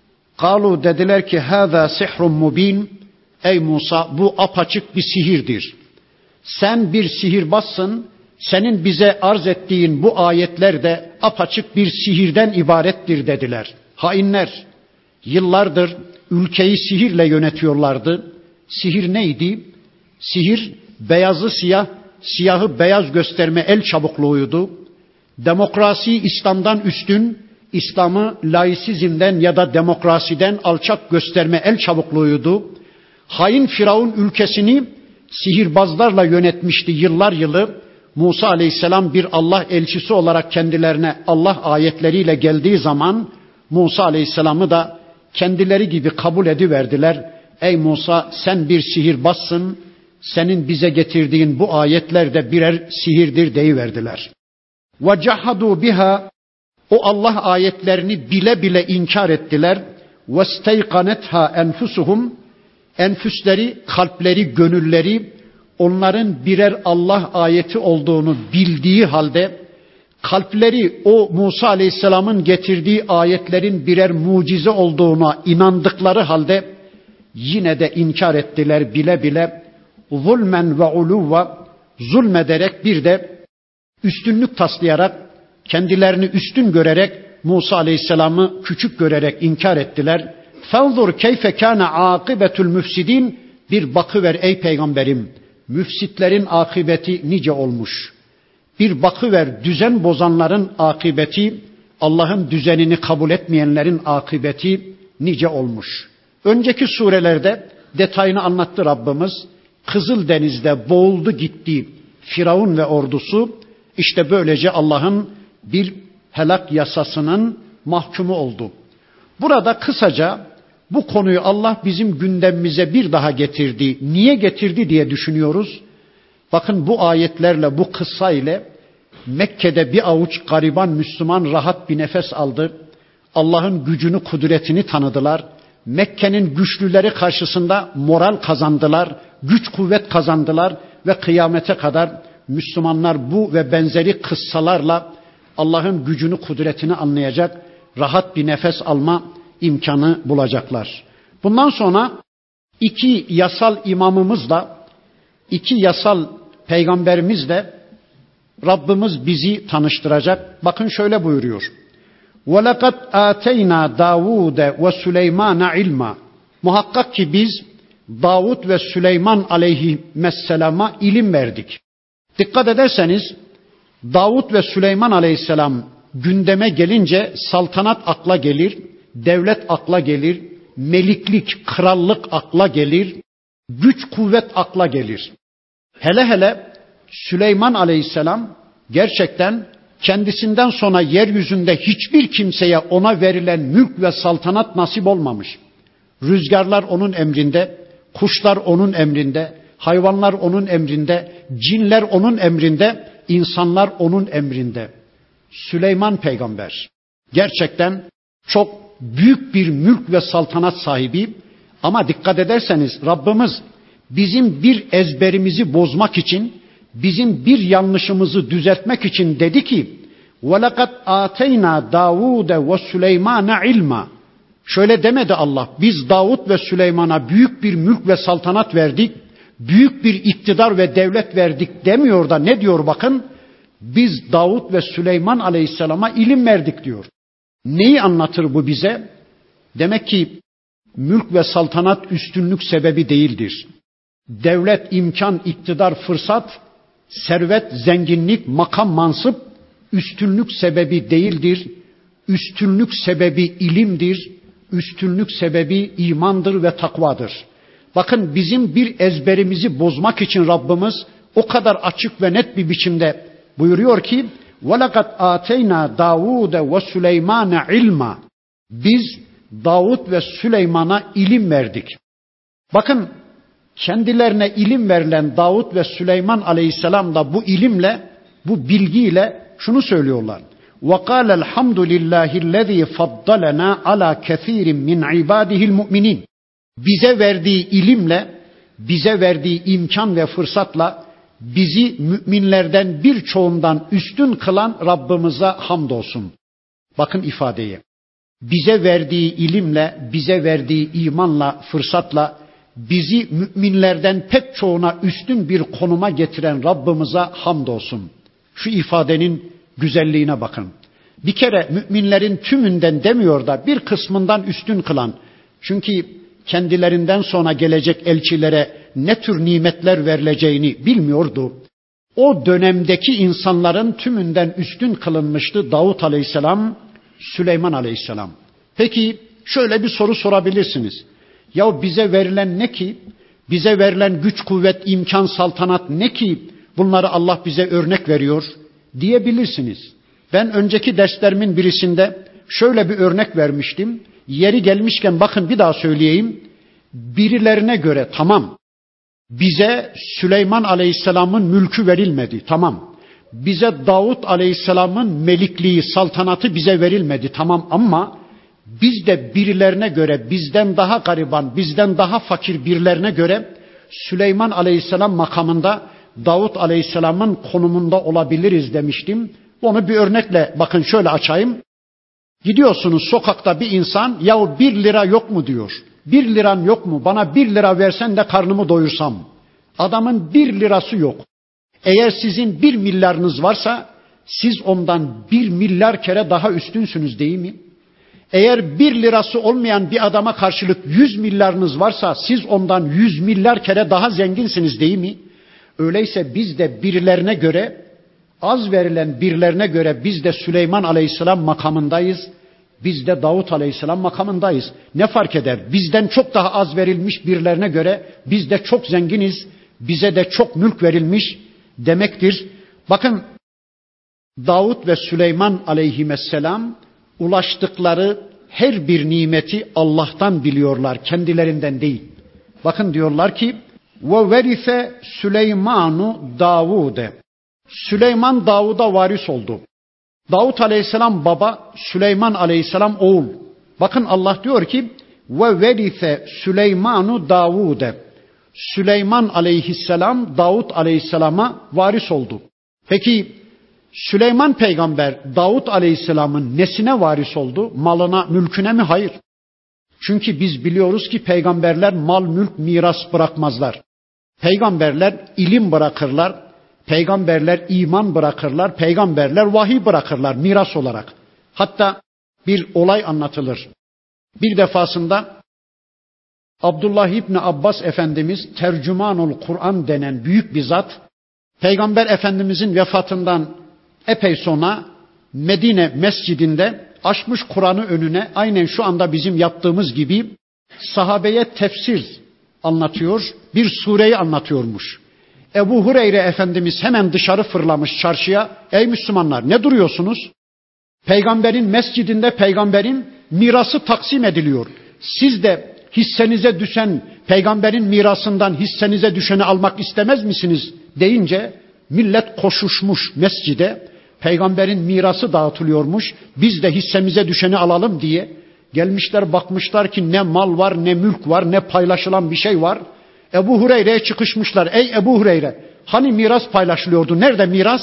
kalu dediler ki hâzâ sihrun mubin. Ey Musa, bu apaçık bir sihirdir. Sen bir sihirbazsın. Senin bize arz ettiğin bu ayetler de apaçık bir sihirden ibarettir dediler. Hainler yıllardır ülkeyi sihirle yönetiyorlardı. Sihir neydi? Sihir beyazı siyah, siyahı beyaz gösterme el çabukluğuydu. Demokrasi İslam'dan üstün, İslam'ı laisizmden ya da demokrasiden alçak gösterme el çabukluğuydu. Hain Firavun ülkesini sihirbazlarla yönetmişti yıllar yılı. Musa Aleyhisselam bir Allah elçisi olarak kendilerine Allah ayetleriyle geldiği zaman Musa Aleyhisselam'ı da kendileri gibi kabul ediverdiler. Ey Musa, sen bir sihirbazsın, senin bize getirdiğin bu ayetler de birer sihirdir deyiverdiler. وَجَحَدُوا biha, o Allah ayetlerini bile bile inkar ettiler. وَاسْتَيْقَنَتْهَا enfusuhum, enfüsleri, kalpleri, gönülleri onların birer Allah ayeti olduğunu bildiği halde, kalpleri o Musa Aleyhisselam'ın getirdiği ayetlerin birer mucize olduğuna inandıkları halde yine de inkar ettiler bile bile. Zulmen ve uluva, zulmederek bir de üstünlük taslayarak, kendilerini üstün görerek Musa Aleyhisselam'ı küçük görerek inkar ettiler. Fenzur keyfe kâne âkıbetul müfsidin, bir bakıver ey peygamberim, müfsitlerin akıbeti nice olmuş. Bir bakıver düzen bozanların akıbeti, Allah'ın düzenini kabul etmeyenlerin akıbeti nice olmuş. Önceki surelerde detayını anlattı Rabbimiz. Kızıldeniz'de boğuldu gitti Firavun ve ordusu. İşte böylece Allah'ın bir helak yasasının mahkumu oldu. Burada kısaca bu konuyu Allah bizim gündemimize bir daha getirdi. Niye getirdi diye düşünüyoruz. Bakın bu ayetlerle, bu kıssa ile Mekke'de bir avuç gariban Müslüman rahat bir nefes aldı. Allah'ın gücünü, kudretini tanıdılar. Mekke'nin güçlüleri karşısında moral kazandılar, güç kuvvet kazandılar ve kıyamete kadar Müslümanlar bu ve benzeri kıssalarla Allah'ın gücünü, kudretini anlayacak, rahat bir nefes alma imkanı bulacaklar. Bundan sonra iki yasal imamımızla, iki yasal peygamberimizle Rabbimiz bizi tanıştıracak. Bakın şöyle buyuruyor. وَلَقَدْ آتَيْنَا دَاوُودَ وَسُلَيْمَانَ عِلْمًا. Muhakkak ki biz Davud ve Süleyman aleyhisselama ilim verdik. Dikkat ederseniz Davud ve Süleyman aleyhisselam gündeme gelince saltanat akla gelir, devlet akla gelir, meliklik, krallık akla gelir, güç kuvvet akla gelir. Hele hele Süleyman aleyhisselam gerçekten kendisinden sonra yeryüzünde hiçbir kimseye ona verilen mülk ve saltanat nasip olmamış. Rüzgarlar onun emrinde, kuşlar onun emrinde, hayvanlar onun emrinde, cinler onun emrinde, insanlar onun emrinde. Süleyman peygamber gerçekten çok büyük bir mülk ve saltanat sahibi, ama dikkat ederseniz Rabbimiz bizim bir ezberimizi bozmak için, bizim bir yanlışımızı düzeltmek için dedi ki وَلَقَدْ آتَيْنَا دَاوُودَ وَسُلَيْمَانَ عِلْمًا. Şöyle demedi Allah, biz Davud ve Süleyman'a büyük bir mülk ve saltanat verdik, büyük bir iktidar ve devlet verdik demiyor da ne diyor bakın? Biz Davud ve Süleyman aleyhisselama ilim verdik diyor. Neyi anlatır bu bize? Demek ki mülk ve saltanat üstünlük sebebi değildir. Devlet, imkan, iktidar, fırsat, servet, zenginlik, makam, mansıp üstünlük sebebi değildir. Üstünlük sebebi ilimdir. Üstünlük sebebi imandır ve takvadır. Bakın bizim bir ezberimizi bozmak için Rabbimiz o kadar açık ve net bir biçimde buyuruyor ki وَلَقَدْ آتَيْنَا دَاوُودَ وَسُلَيْمَانَ عِلْمًا. Biz Davud ve Süleyman'a ilim verdik. Bakın kendilerine ilim verilen Davud ve Süleyman aleyhisselam da bu ilimle, bu bilgiyle şunu söylüyorlar. وَقَالَ الْحَمْدُ لِلّٰهِ الَّذ۪ي فَضَّلَنَا عَلَى كَثِيرٍ مِنْ عِبَادِهِ الْمُؤْمِنِينَ. Bize verdiği ilimle, bize verdiği imkan ve fırsatla bizi müminlerden birçoğundan üstün kılan Rabbimize hamdolsun. Bakın ifadeye. Bize verdiği ilimle, bize verdiği imanla, fırsatla bizi müminlerden pek çoğuna üstün bir konuma getiren Rabbimize hamdolsun. Şu ifadenin güzelliğine bakın. Bir kere müminlerin tümünden demiyor da bir kısmından üstün kılan. Çünkü kendilerinden sonra gelecek elçilere ne tür nimetler verileceğini bilmiyordu. O dönemdeki insanların tümünden üstün kılınmıştı Davut aleyhisselam, Süleyman aleyhisselam. Peki şöyle bir soru sorabilirsiniz. Ya bize verilen ne ki? Bize verilen güç, kuvvet, imkan, saltanat ne ki? Bunları Allah bize örnek veriyor diyebilirsiniz. Ben önceki derslerimin birisinde şöyle bir örnek vermiştim. Yeri gelmişken bakın bir daha söyleyeyim. Birilerine göre tamam, bize Süleyman aleyhisselamın mülkü verilmedi, tamam. Bize Davud aleyhisselamın melikliği, saltanatı bize verilmedi, tamam, ama biz de birilerine göre, bizden daha gariban, bizden daha fakir birilerine göre Süleyman aleyhisselam makamında Davud aleyhisselamın konumunda olabiliriz demiştim. Onu bir örnekle bakın şöyle açayım. Gidiyorsunuz sokakta bir insan, yahu 1 lira yok mu diyor. 1 liran yok mu? Bana 1 lira versen de karnımı doyursam. Adamın 1 lirası yok. Eğer sizin 1 milyarınız varsa siz ondan 1 milyar kere daha üstünsünüz değil mi? Eğer 1 lirası olmayan bir adama karşılık 100 milyarınız varsa siz ondan 100 milyar kere daha zenginsiniz değil mi? Öyleyse biz de birilerine göre, az verilen birilerine göre biz de Süleyman aleyhisselam makamındayız. Biz de Davut aleyhisselam makamındayız. Ne fark eder? Bizden çok daha az verilmiş birilerine göre biz de çok zenginiz. Bize de çok mülk verilmiş demektir. Bakın Davut ve Süleyman aleyhisselam ulaştıkları her bir nimeti Allah'tan biliyorlar, kendilerinden değil. Bakın diyorlar ki وَوَرِثَ سُلَيْمَانُ دَاوُودَ. Süleyman Davud'a varis oldu. Davud aleyhisselam baba, Süleyman aleyhisselam oğul. Bakın Allah diyor ki ve verise Süleymanu Davud'e. Süleyman aleyhisselam Davud aleyhisselama varis oldu. Peki Süleyman peygamber Davud aleyhisselamın nesine varis oldu? Malına, mülküne mi? Hayır. Çünkü biz biliyoruz ki peygamberler mal, mülk, miras bırakmazlar. Peygamberler ilim bırakırlar. Peygamberler iman bırakırlar. Peygamberler vahiy bırakırlar miras olarak. Hatta bir olay anlatılır. Bir defasında Abdullah İbni Abbas Efendimiz Tercümanul Kur'an denen büyük bir zat, Peygamber Efendimizin vefatından epey sonra Medine mescidinde açmış Kur'an'ı önüne, aynen şu anda bizim yaptığımız gibi sahabeye tefsir anlatıyor, bir sureyi anlatıyormuş. Ebu Hureyre Efendimiz hemen dışarı fırlamış çarşıya. Ey Müslümanlar, ne duruyorsunuz? Peygamberin mescidinde peygamberin mirası taksim ediliyor. Siz de hissenize düşen, peygamberin mirasından hissenize düşeni almak istemez misiniz deyince millet koşuşmuş mescide, peygamberin mirası dağıtılıyormuş, biz de hissemize düşeni alalım diye. Gelmişler, bakmışlar ki ne mal var, ne mülk var, ne paylaşılan bir şey var. Ebu Hureyre'ye çıkışmışlar. Ey Ebu Hureyre, hani miras paylaşılıyordu, nerede miras?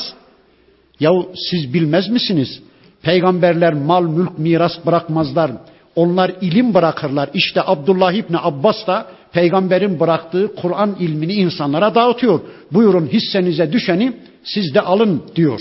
Yahu siz bilmez misiniz? Peygamberler mal, mülk, miras bırakmazlar. Onlar ilim bırakırlar. İşte Abdullah İbni Abbas da peygamberin bıraktığı Kur'an ilmini insanlara dağıtıyor. Buyurun hissenize düşeni siz de alın diyor.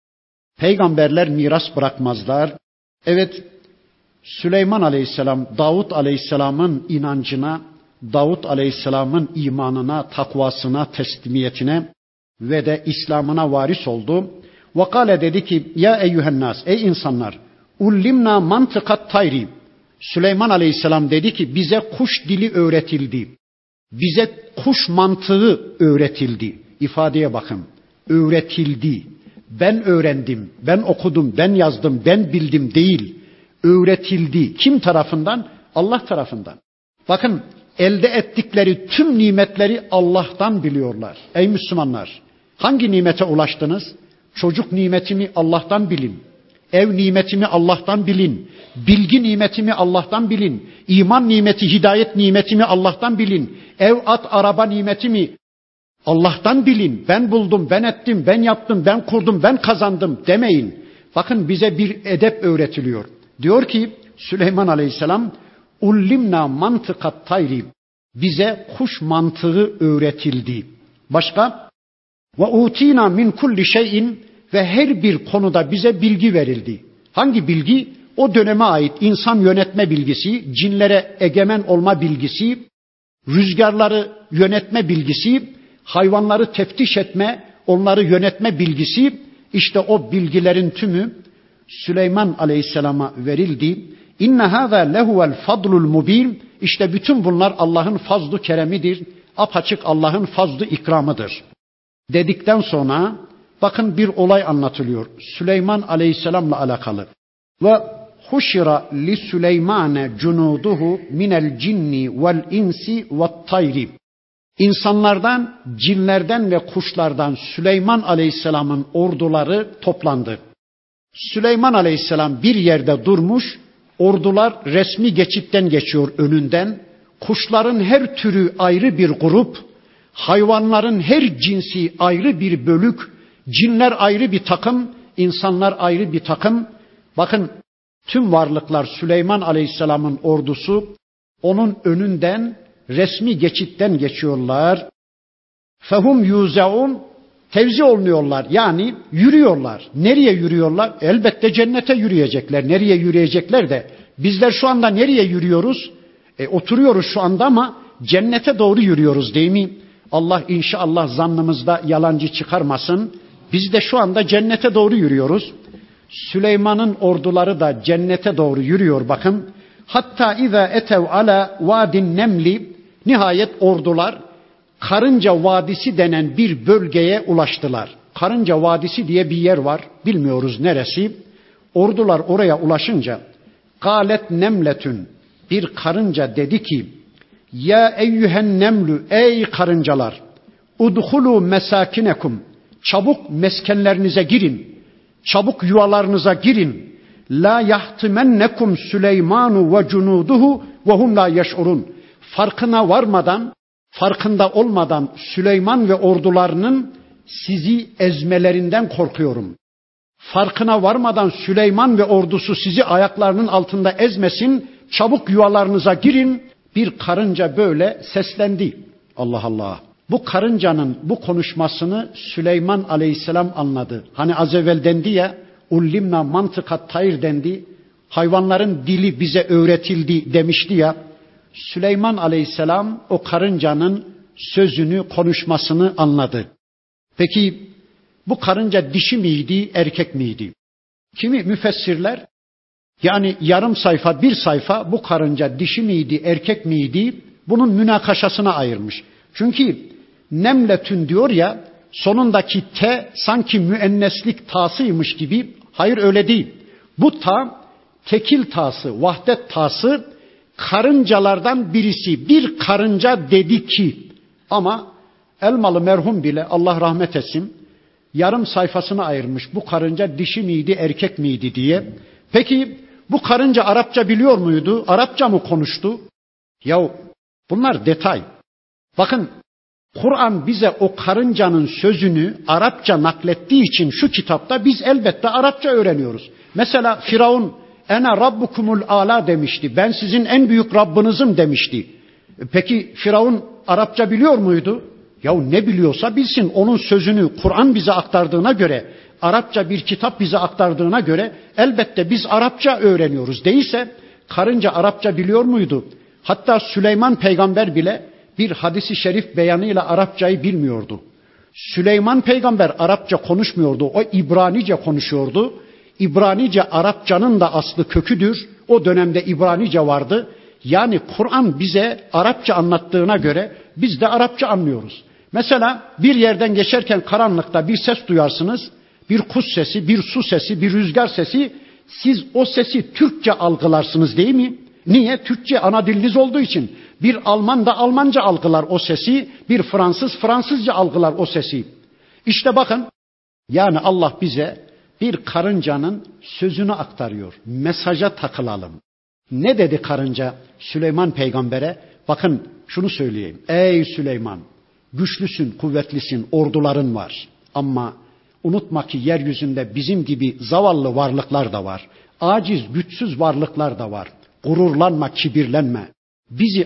Peygamberler miras bırakmazlar. Evet, Süleyman Aleyhisselam, Davud Aleyhisselam'ın inancına, Davud Aleyhisselam'ın imanına, takvasına, teslimiyetine ve de İslam'ına varis oldu. Vakale dedi ki, ya eyyühennas, ey insanlar, ullimna mantıkat tayri. Süleyman Aleyhisselam dedi ki, bize kuş dili öğretildi. Bize kuş mantığı öğretildi. İfadeye bakın, öğretildi. Ben öğrendim, ben okudum, ben yazdım, ben bildim değil. Öğretildi. Kim tarafından? Allah tarafından. Bakın, elde ettikleri tüm nimetleri Allah'tan biliyorlar. Ey Müslümanlar, hangi nimete ulaştınız? Çocuk nimetimi Allah'tan bilin. Ev nimetimi Allah'tan bilin. Bilgi nimetimi Allah'tan bilin. İman nimeti, hidayet nimetimi Allah'tan bilin. Ev, at, araba nimetimi Allah'tan bilin. Ben buldum, ben ettim, ben yaptım, ben kurdum, ben kazandım demeyin. Bakın bize bir edep öğretiliyor. Diyor ki Süleyman Aleyhisselam, ullimna mantıkat tayri. Bize kuş mantığı öğretildi. Başka? Ve utina min kulli şeyin, ve her bir konuda bize bilgi verildi. Hangi bilgi? O döneme ait insan yönetme bilgisi, cinlere egemen olma bilgisi, rüzgarları yönetme bilgisi, hayvanları teftiş etme, onları yönetme bilgisi. İşte o bilgilerin tümü Süleyman Aleyhisselam'a verildi. İnne hâzâ lehuvel fadlul mubin. İşte bütün bunlar Allah'ın fazl-ı keremidir. Apaçık Allah'ın fazl-ı ikramıdır. Dedikten sonra bakın bir olay anlatılıyor. Süleyman Aleyhisselam'la alakalı. Ve huşira li Süleymane cunuduhu minel cinni vel insi vet tayri. İnsanlardan, cinlerden ve kuşlardan Süleyman Aleyhisselam'ın orduları toplandı. Süleyman Aleyhisselam bir yerde durmuş, ordular resmi geçitten geçiyor önünden. Kuşların her türü ayrı bir grup, hayvanların her cinsi ayrı bir bölük, cinler ayrı bir takım, insanlar ayrı bir takım. Bakın tüm varlıklar Süleyman Aleyhisselam'ın ordusu onun önünden resmi geçitten geçiyorlar. Fehum yuzaun, tevzi olmuyorlar, yani yürüyorlar. Nereye yürüyorlar? Elbette cennete yürüyecekler. Nereye yürüyecekler de bizler şu anda nereye yürüyoruz? Oturuyoruz şu anda ama cennete doğru yürüyoruz değil mi? Allah inşallah zannımızda yalancı çıkarmasın. Biz de şu anda cennete doğru yürüyoruz. Süleyman'ın orduları da cennete doğru yürüyor bakın. Hatta iza etev ala vadin nemli, nihayet ordular Karınca Vadisi denen bir bölgeye ulaştılar. Karınca Vadisi diye bir yer var. Bilmiyoruz neresi. Ordular oraya ulaşınca galet nemletün, bir karınca dedi ki, ya eyyühen nemlü, ey karıncalar, udhulu mesakinekum, çabuk meskenlerinize girin, çabuk yuvalarınıza girin. La yahtimennekum Süleymanu ve cunuduhu ve hum la yeş'urun. Farkına varmadan, farkında olmadan Süleyman ve ordularının sizi ezmelerinden korkuyorum. Farkına varmadan Süleyman ve ordusu sizi ayaklarının altında ezmesin. Çabuk yuvalarınıza girin. Bir karınca böyle seslendi. Allah Allah. Bu karıncanın bu konuşmasını Süleyman Aleyhisselam anladı. Hani az evvel dendi ya, ullimna mantıkat tayr dendi. Hayvanların dili bize öğretildi demişti ya. Süleyman Aleyhisselam o karıncanın sözünü, konuşmasını anladı. Peki bu karınca dişi miydi, erkek miydi? Kimi müfessirler, yani yarım sayfa, bir sayfa bu karınca dişi miydi, erkek miydi? Bunun münakaşasına ayırmış. Çünkü nemletün diyor ya, sonundaki te sanki müenneslik tasıymış gibi. Hayır, öyle değil. Bu ta tekil tası, vahdet tası, karıncalardan birisi. Bir karınca dedi ki, ama Elmalı merhum bile Allah rahmet etsin, yarım sayfasını ayırmış. Bu karınca dişi miydi, erkek miydi diye. Peki bu karınca Arapça biliyor muydu? Arapça mı konuştu? Yahu bunlar detay. Bakın, Kur'an bize o karıncanın sözünü Arapça naklettiği için şu kitapta biz elbette Arapça öğreniyoruz. Mesela Firavun ene rabbukumul ala demişti. Ben sizin en büyük Rabbinizim demişti. Peki Firavun Arapça biliyor muydu? Yahu ne biliyorsa bilsin, onun sözünü Kur'an bize aktardığına göre, Arapça bir kitap bize aktardığına göre elbette biz Arapça öğreniyoruz. Değilse karınca Arapça biliyor muydu? Hatta Süleyman peygamber bile bir hadisi şerif beyanıyla Arapçayı bilmiyordu. Süleyman peygamber Arapça konuşmuyordu. O İbranice konuşuyordu. İbranice Arapçanın da aslı köküdür. O dönemde İbranice vardı. Yani Kur'an bize Arapça anlattığına göre biz de Arapça anlıyoruz. Mesela bir yerden geçerken karanlıkta bir ses duyarsınız. Bir kuş sesi, bir su sesi, bir rüzgar sesi. Siz o sesi Türkçe algılarsınız değil mi? Niye? Türkçe ana diliniz olduğu için. Bir Alman da Almanca algılar o sesi. Bir Fransız Fransızca algılar o sesi. İşte bakın, yani Allah bize bir karıncanın sözünü aktarıyor. Mesaja takılalım. Ne dedi karınca Süleyman peygambere? Bakın şunu söyleyeyim. Ey Süleyman, güçlüsün, kuvvetlisin, orduların var. Ama unutma ki yeryüzünde bizim gibi zavallı varlıklar da var. Aciz, güçsüz varlıklar da var. Gururlanma, kibirlenme. Bizi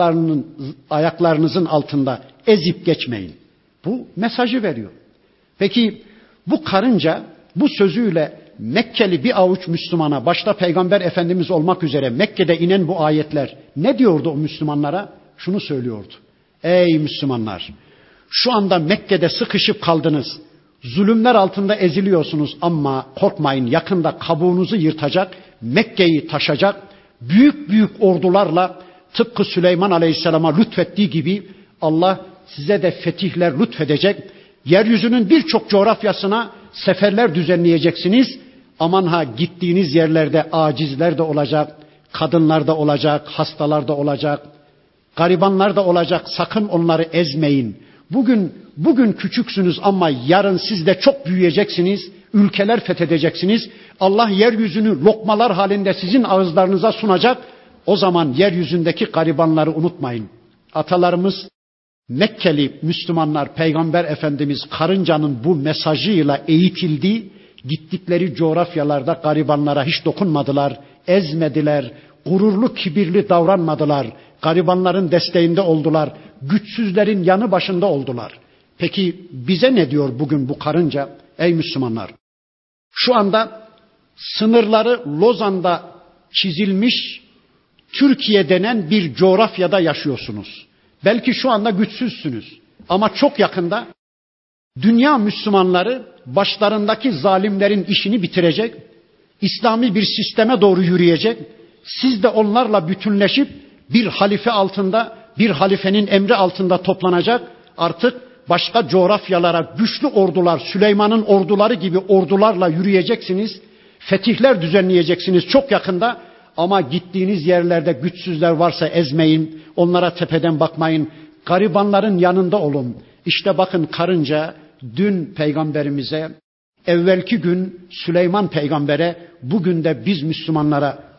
ayaklarınızın altında ezip geçmeyin. Bu mesajı veriyor. Peki bu karınca bu sözüyle Mekkeli bir avuç Müslümana, başta Peygamber Efendimiz olmak üzere Mekke'de inen bu ayetler ne diyordu o Müslümanlara? Şunu söylüyordu. Ey Müslümanlar, şu anda Mekke'de sıkışıp kaldınız. Zulümler altında eziliyorsunuz ama korkmayın, yakında kabuğunuzu yırtacak, Mekke'yi taşacak, büyük büyük ordularla tıpkı Süleyman Aleyhisselam'a lütfettiği gibi Allah size de fetihler lütfedecek. Yeryüzünün birçok coğrafyasına seferler düzenleyeceksiniz. Aman ha, gittiğiniz yerlerde acizler de olacak, kadınlar da olacak, hastalar da olacak, garibanlar da olacak. Sakın onları ezmeyin. Bugün küçüksünüz ama yarın siz de çok büyüyeceksiniz. Ülkeler fethedeceksiniz. Allah yeryüzünü lokmalar halinde sizin ağızlarınıza sunacak. O zaman yeryüzündeki garibanları unutmayın. Atalarımız Mekkeli Müslümanlar, Peygamber Efendimiz karıncanın bu mesajıyla eğitildi. Gittikleri coğrafyalarda garibanlara hiç dokunmadılar, ezmediler, gururlu, kibirli davranmadılar. Garibanların desteğinde oldular, güçsüzlerin yanı başında oldular. Peki bize ne diyor bugün bu karınca? Ey Müslümanlar, şu anda sınırları Lozan'da çizilmiş Türkiye denen bir coğrafyada yaşıyorsunuz. Belki şu anda güçsüzsünüz ama çok yakında dünya Müslümanları başlarındaki zalimlerin işini bitirecek, İslami bir sisteme doğru yürüyecek. Siz de onlarla bütünleşip bir halife altında, bir halifenin emri altında toplanacak. Artık başka coğrafyalara güçlü ordular, Süleyman'ın orduları gibi ordularla yürüyeceksiniz. Fetihler düzenleyeceksiniz çok yakında. Ama gittiğiniz yerlerde güçsüzler varsa ezmeyin, onlara tepeden bakmayın, garibanların yanında olun. İşte bakın karınca dün peygamberimize, evvelki gün Süleyman peygambere, bugün de biz Müslümanlara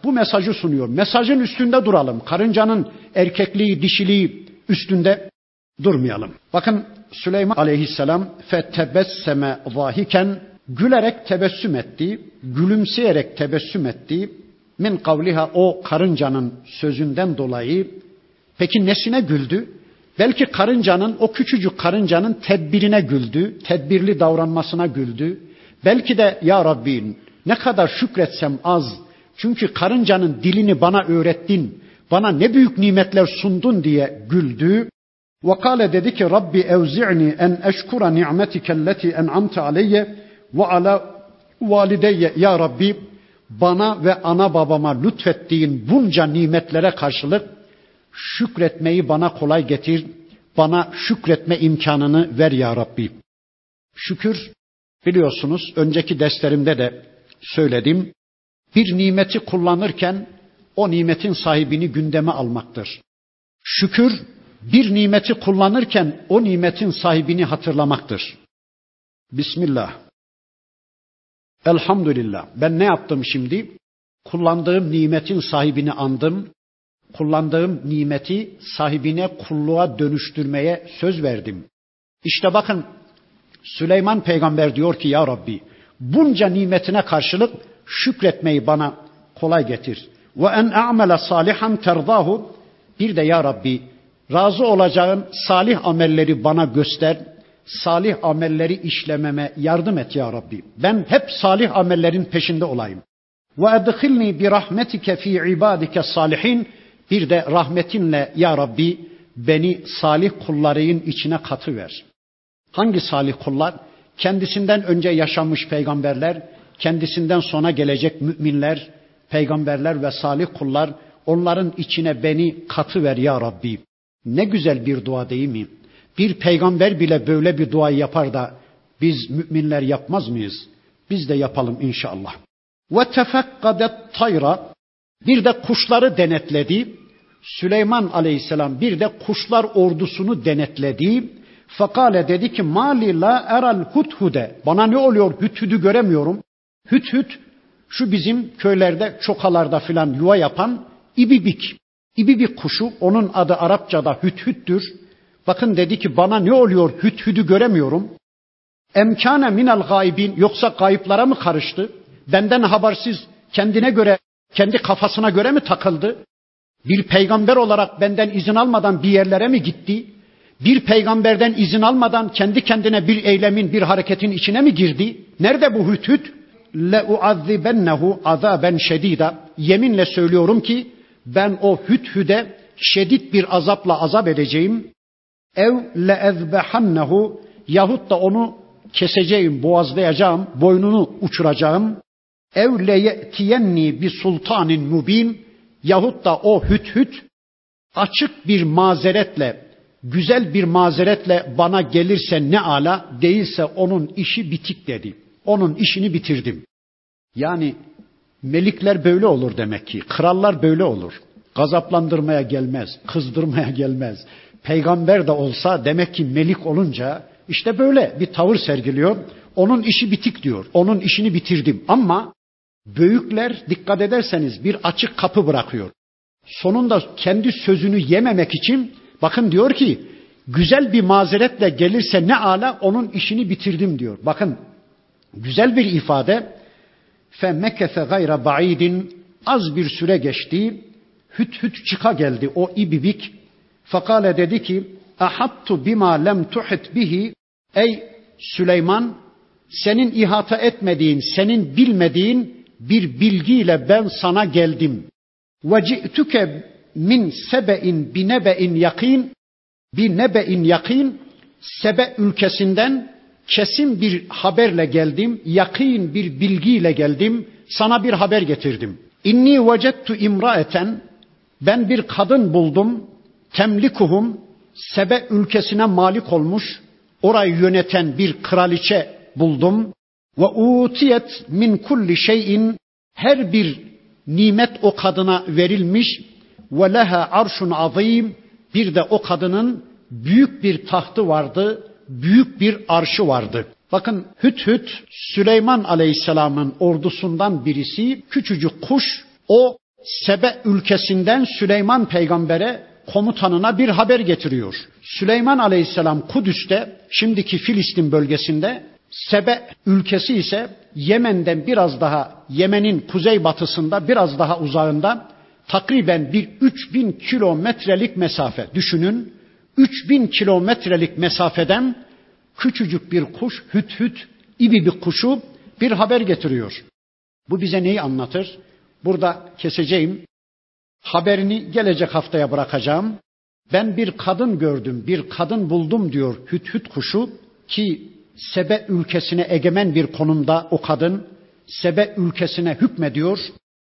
bu mesajı sunuyor. Mesajın üstünde duralım. Karıncanın erkekliği, dişiliği üstünde durmayalım. Bakın Süleyman aleyhisselam fetebesseme zahiken, gülerek tebessüm etti, gülümseyerek tebessüm etti. Min kavliha, o karıncanın sözünden dolayı. Peki nesine güldü? Belki karıncanın, o küçücük karıncanın tedbirine güldü, tedbirli davranmasına güldü. Belki de ya Rabbi ne kadar şükretsem az. Çünkü karıncanın dilini bana öğrettin, bana ne büyük nimetler sundun diye güldü. وَقَالَ dedi ki Rabbi evzi'ni en eşkura ni'metikelleti en'amte aleyye ve ala valideyye. Ya Rabbi bana ve ana babama lütfettiğin bunca nimetlere karşılık şükretmeyi bana kolay getir. Bana şükretme imkanını ver ya Rabbi. Şükür, biliyorsunuz önceki derslerimde de söyledim. Bir nimeti kullanırken o nimetin sahibini gündeme almaktır. Şükür, bir nimeti kullanırken o nimetin sahibini hatırlamaktır. Bismillah. Elhamdülillah. Ben ne yaptım şimdi? Kullandığım nimetin sahibini andım. Kullandığım nimeti sahibine kulluğa dönüştürmeye söz verdim. İşte bakın Süleyman peygamber diyor ki ya Rabbi bunca nimetine karşılık şükretmeyi bana kolay getir. Ve en a'mele salihan terdahu. Bir de ya Rabbi razı olacağın salih amelleri bana göster. Salih amelleri işlememe yardım et ya Rabbi. Ben hep salih amellerin peşinde olayım. Ve edkhilni bi rahmetike fi ibadike salihin. Bir de rahmetinle ya Rabbi beni salih kulların içine katıver. Hangi salih kullar? Kendisinden önce yaşamış peygamberler, kendisinden sonra gelecek müminler, peygamberler ve salih kullar, onların içine beni katıver ya Rabbi. Ne güzel bir dua değil mi? Bir peygamber bile böyle bir duayı yapar da biz müminler yapmaz mıyız? Biz de yapalım inşallah. Ve tefekkadet tayra. Bir de kuşları denetledi. Süleyman aleyhisselam bir de kuşlar ordusunu denetledi. Fakale dedi ki mali la eral hudhude. Bana ne oluyor? Hüthüdü göremiyorum. Hüthüd şu bizim köylerde çokalarda filan yuva yapan ibibik. İbibik kuşu, onun adı Arapçada hüthüddür. Bakın dedi ki bana ne oluyor? Hüthüdü göremiyorum. Emkâne minel gaibin, yoksa gayıplara mı karıştı? Benden habersiz kendine göre, kendi kafasına göre mi takıldı? Bir peygamber olarak benden izin almadan bir yerlere mi gitti? Bir peygamberden izin almadan kendi kendine bir eylemin, bir hareketin içine mi girdi? Nerede bu hüthüd? لَاُعَذِّبَنَّهُ عَذَابًا شَد۪يدًا. Yeminle söylüyorum ki ben o hüthüde şiddet bir azapla azap edeceğim. ev leezbehannehu, yahut da onu keseceğim, boğazlayacağım, boynunu uçuracağım. Ev leyetiyenni bi sultanin mubin, yahut da o hüthüd açık bir mazeretle, güzel bir mazeretle bana gelirse ne ala, değilse onun işi bitik dedi. Onun işini bitirdim. Yani melikler böyle olur demek ki. Krallar böyle olur. Gazaplandırmaya gelmez, kızdırmaya gelmez. Peygamber de olsa demek ki melik olunca işte böyle bir tavır sergiliyor. Onun işi bitik diyor. Onun işini bitirdim. Ama büyükler dikkat ederseniz bir açık kapı bırakıyor. Sonunda kendi sözünü yememek için bakın diyor ki güzel bir mazeretle gelirse ne ala, onun işini bitirdim diyor. Bakın güzel bir ifade. فَمَكَثَ غَيْرَ بَعِيدٍ. Az bir süre geçti. Hüthüd çıka geldi o ibibik. Fakale dedi ki ahattu bima lem tuhit bihi. Ey Süleyman, senin ihata etmediğin, senin bilmediğin bir bilgiyle ben sana geldim. Ve ci'tuke min sebe'in binebe'in yakin. Binebe'in yakin. Sebe ülkesinden kesin bir haberle geldim. Yakin bir bilgiyle geldim. Sana bir haber getirdim. İnni vecettu imraeten. Ben bir kadın buldum. Temlikuhum. Sebe ülkesine malik olmuş, orayı yöneten bir kraliçe buldum. Ve utiyet min kulli şeyin. Her bir nimet o kadına verilmiş. Ve leha arşun azim. Bir de o kadının büyük bir tahtı vardı, büyük bir arşı vardı. Bakın Hüthüd, Süleyman Aleyhisselam'ın ordusundan birisi, küçücük kuş, o Sebe ülkesinden Süleyman peygambere, komutanına bir haber getiriyor. Süleyman aleyhisselam Kudüs'te, şimdiki Filistin bölgesinde, Sebe ülkesi ise Yemen'den biraz daha, Yemen'in kuzeybatısında biraz daha uzağında, takriben bir 3000 kilometrelik mesafe. Düşünün, 3000 kilometrelik mesafeden küçücük bir kuş, hüthüt, ibibik kuşu bir haber getiriyor. Bu bize neyi anlatır? Burada keseceğim. Haberini gelecek haftaya bırakacağım. Ben bir kadın gördüm, bir kadın buldum diyor hüthüt kuşu ki Sebe ülkesine egemen bir konumda o kadın Sebe ülkesine hükmediyor.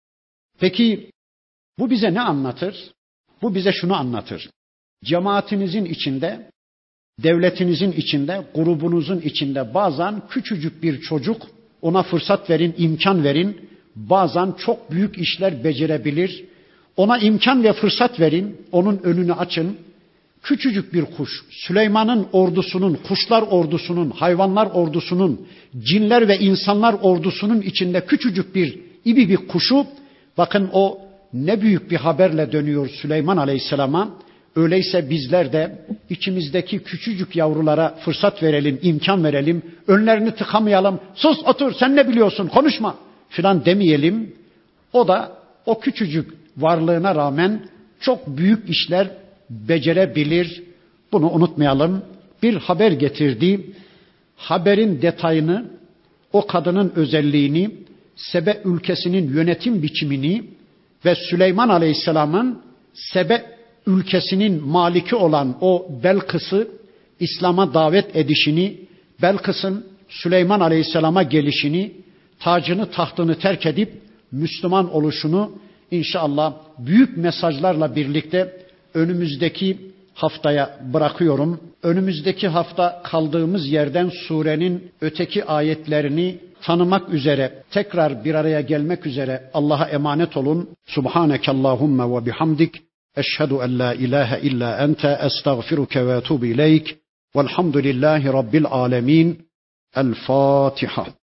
Peki bu bize ne anlatır? Bu bize şunu anlatır. Cemaatinizin içinde, devletinizin içinde, grubunuzun içinde bazen küçücük bir çocuk, ona fırsat verin, imkan verin. Bazen çok büyük işler becerebilir. Ona imkan ve fırsat verin, onun önünü açın. Küçücük bir kuş, Süleyman'ın ordusunun, kuşlar ordusunun, hayvanlar ordusunun, cinler ve insanlar ordusunun içinde küçücük bir ibibik kuşu, bakın o ne büyük bir haberle dönüyor Süleyman Aleyhisselam'a. Öyleyse bizler de içimizdeki küçücük yavrulara fırsat verelim, imkan verelim, önlerini tıkamayalım. Sus, otur, sen ne biliyorsun, konuşma filan demeyelim. O da o küçücük varlığına rağmen çok büyük işler becerebilir. Bunu unutmayalım. Bir haber getirdi. Haberin detayını, o kadının özelliğini, Sebe ülkesinin yönetim biçimini ve Süleyman Aleyhisselam'ın Sebe ülkesinin maliki olan o Belkıs'ı İslam'a davet edişini, Belkıs'ın Süleyman Aleyhisselam'a gelişini, tacını tahtını terk edip Müslüman oluşunu inşallah büyük mesajlarla birlikte önümüzdeki haftaya bırakıyorum. Önümüzdeki hafta kaldığımız yerden surenin öteki ayetlerini tanımak üzere, tekrar bir araya gelmek üzere Allah'a emanet olun. Subhanekallahumma ve bihamdik. Eşhedü en la ilahe illa ente estağfiruke ve etûbü ileyk. Velhamdülillahi Rabbil alemin. El Fatiha.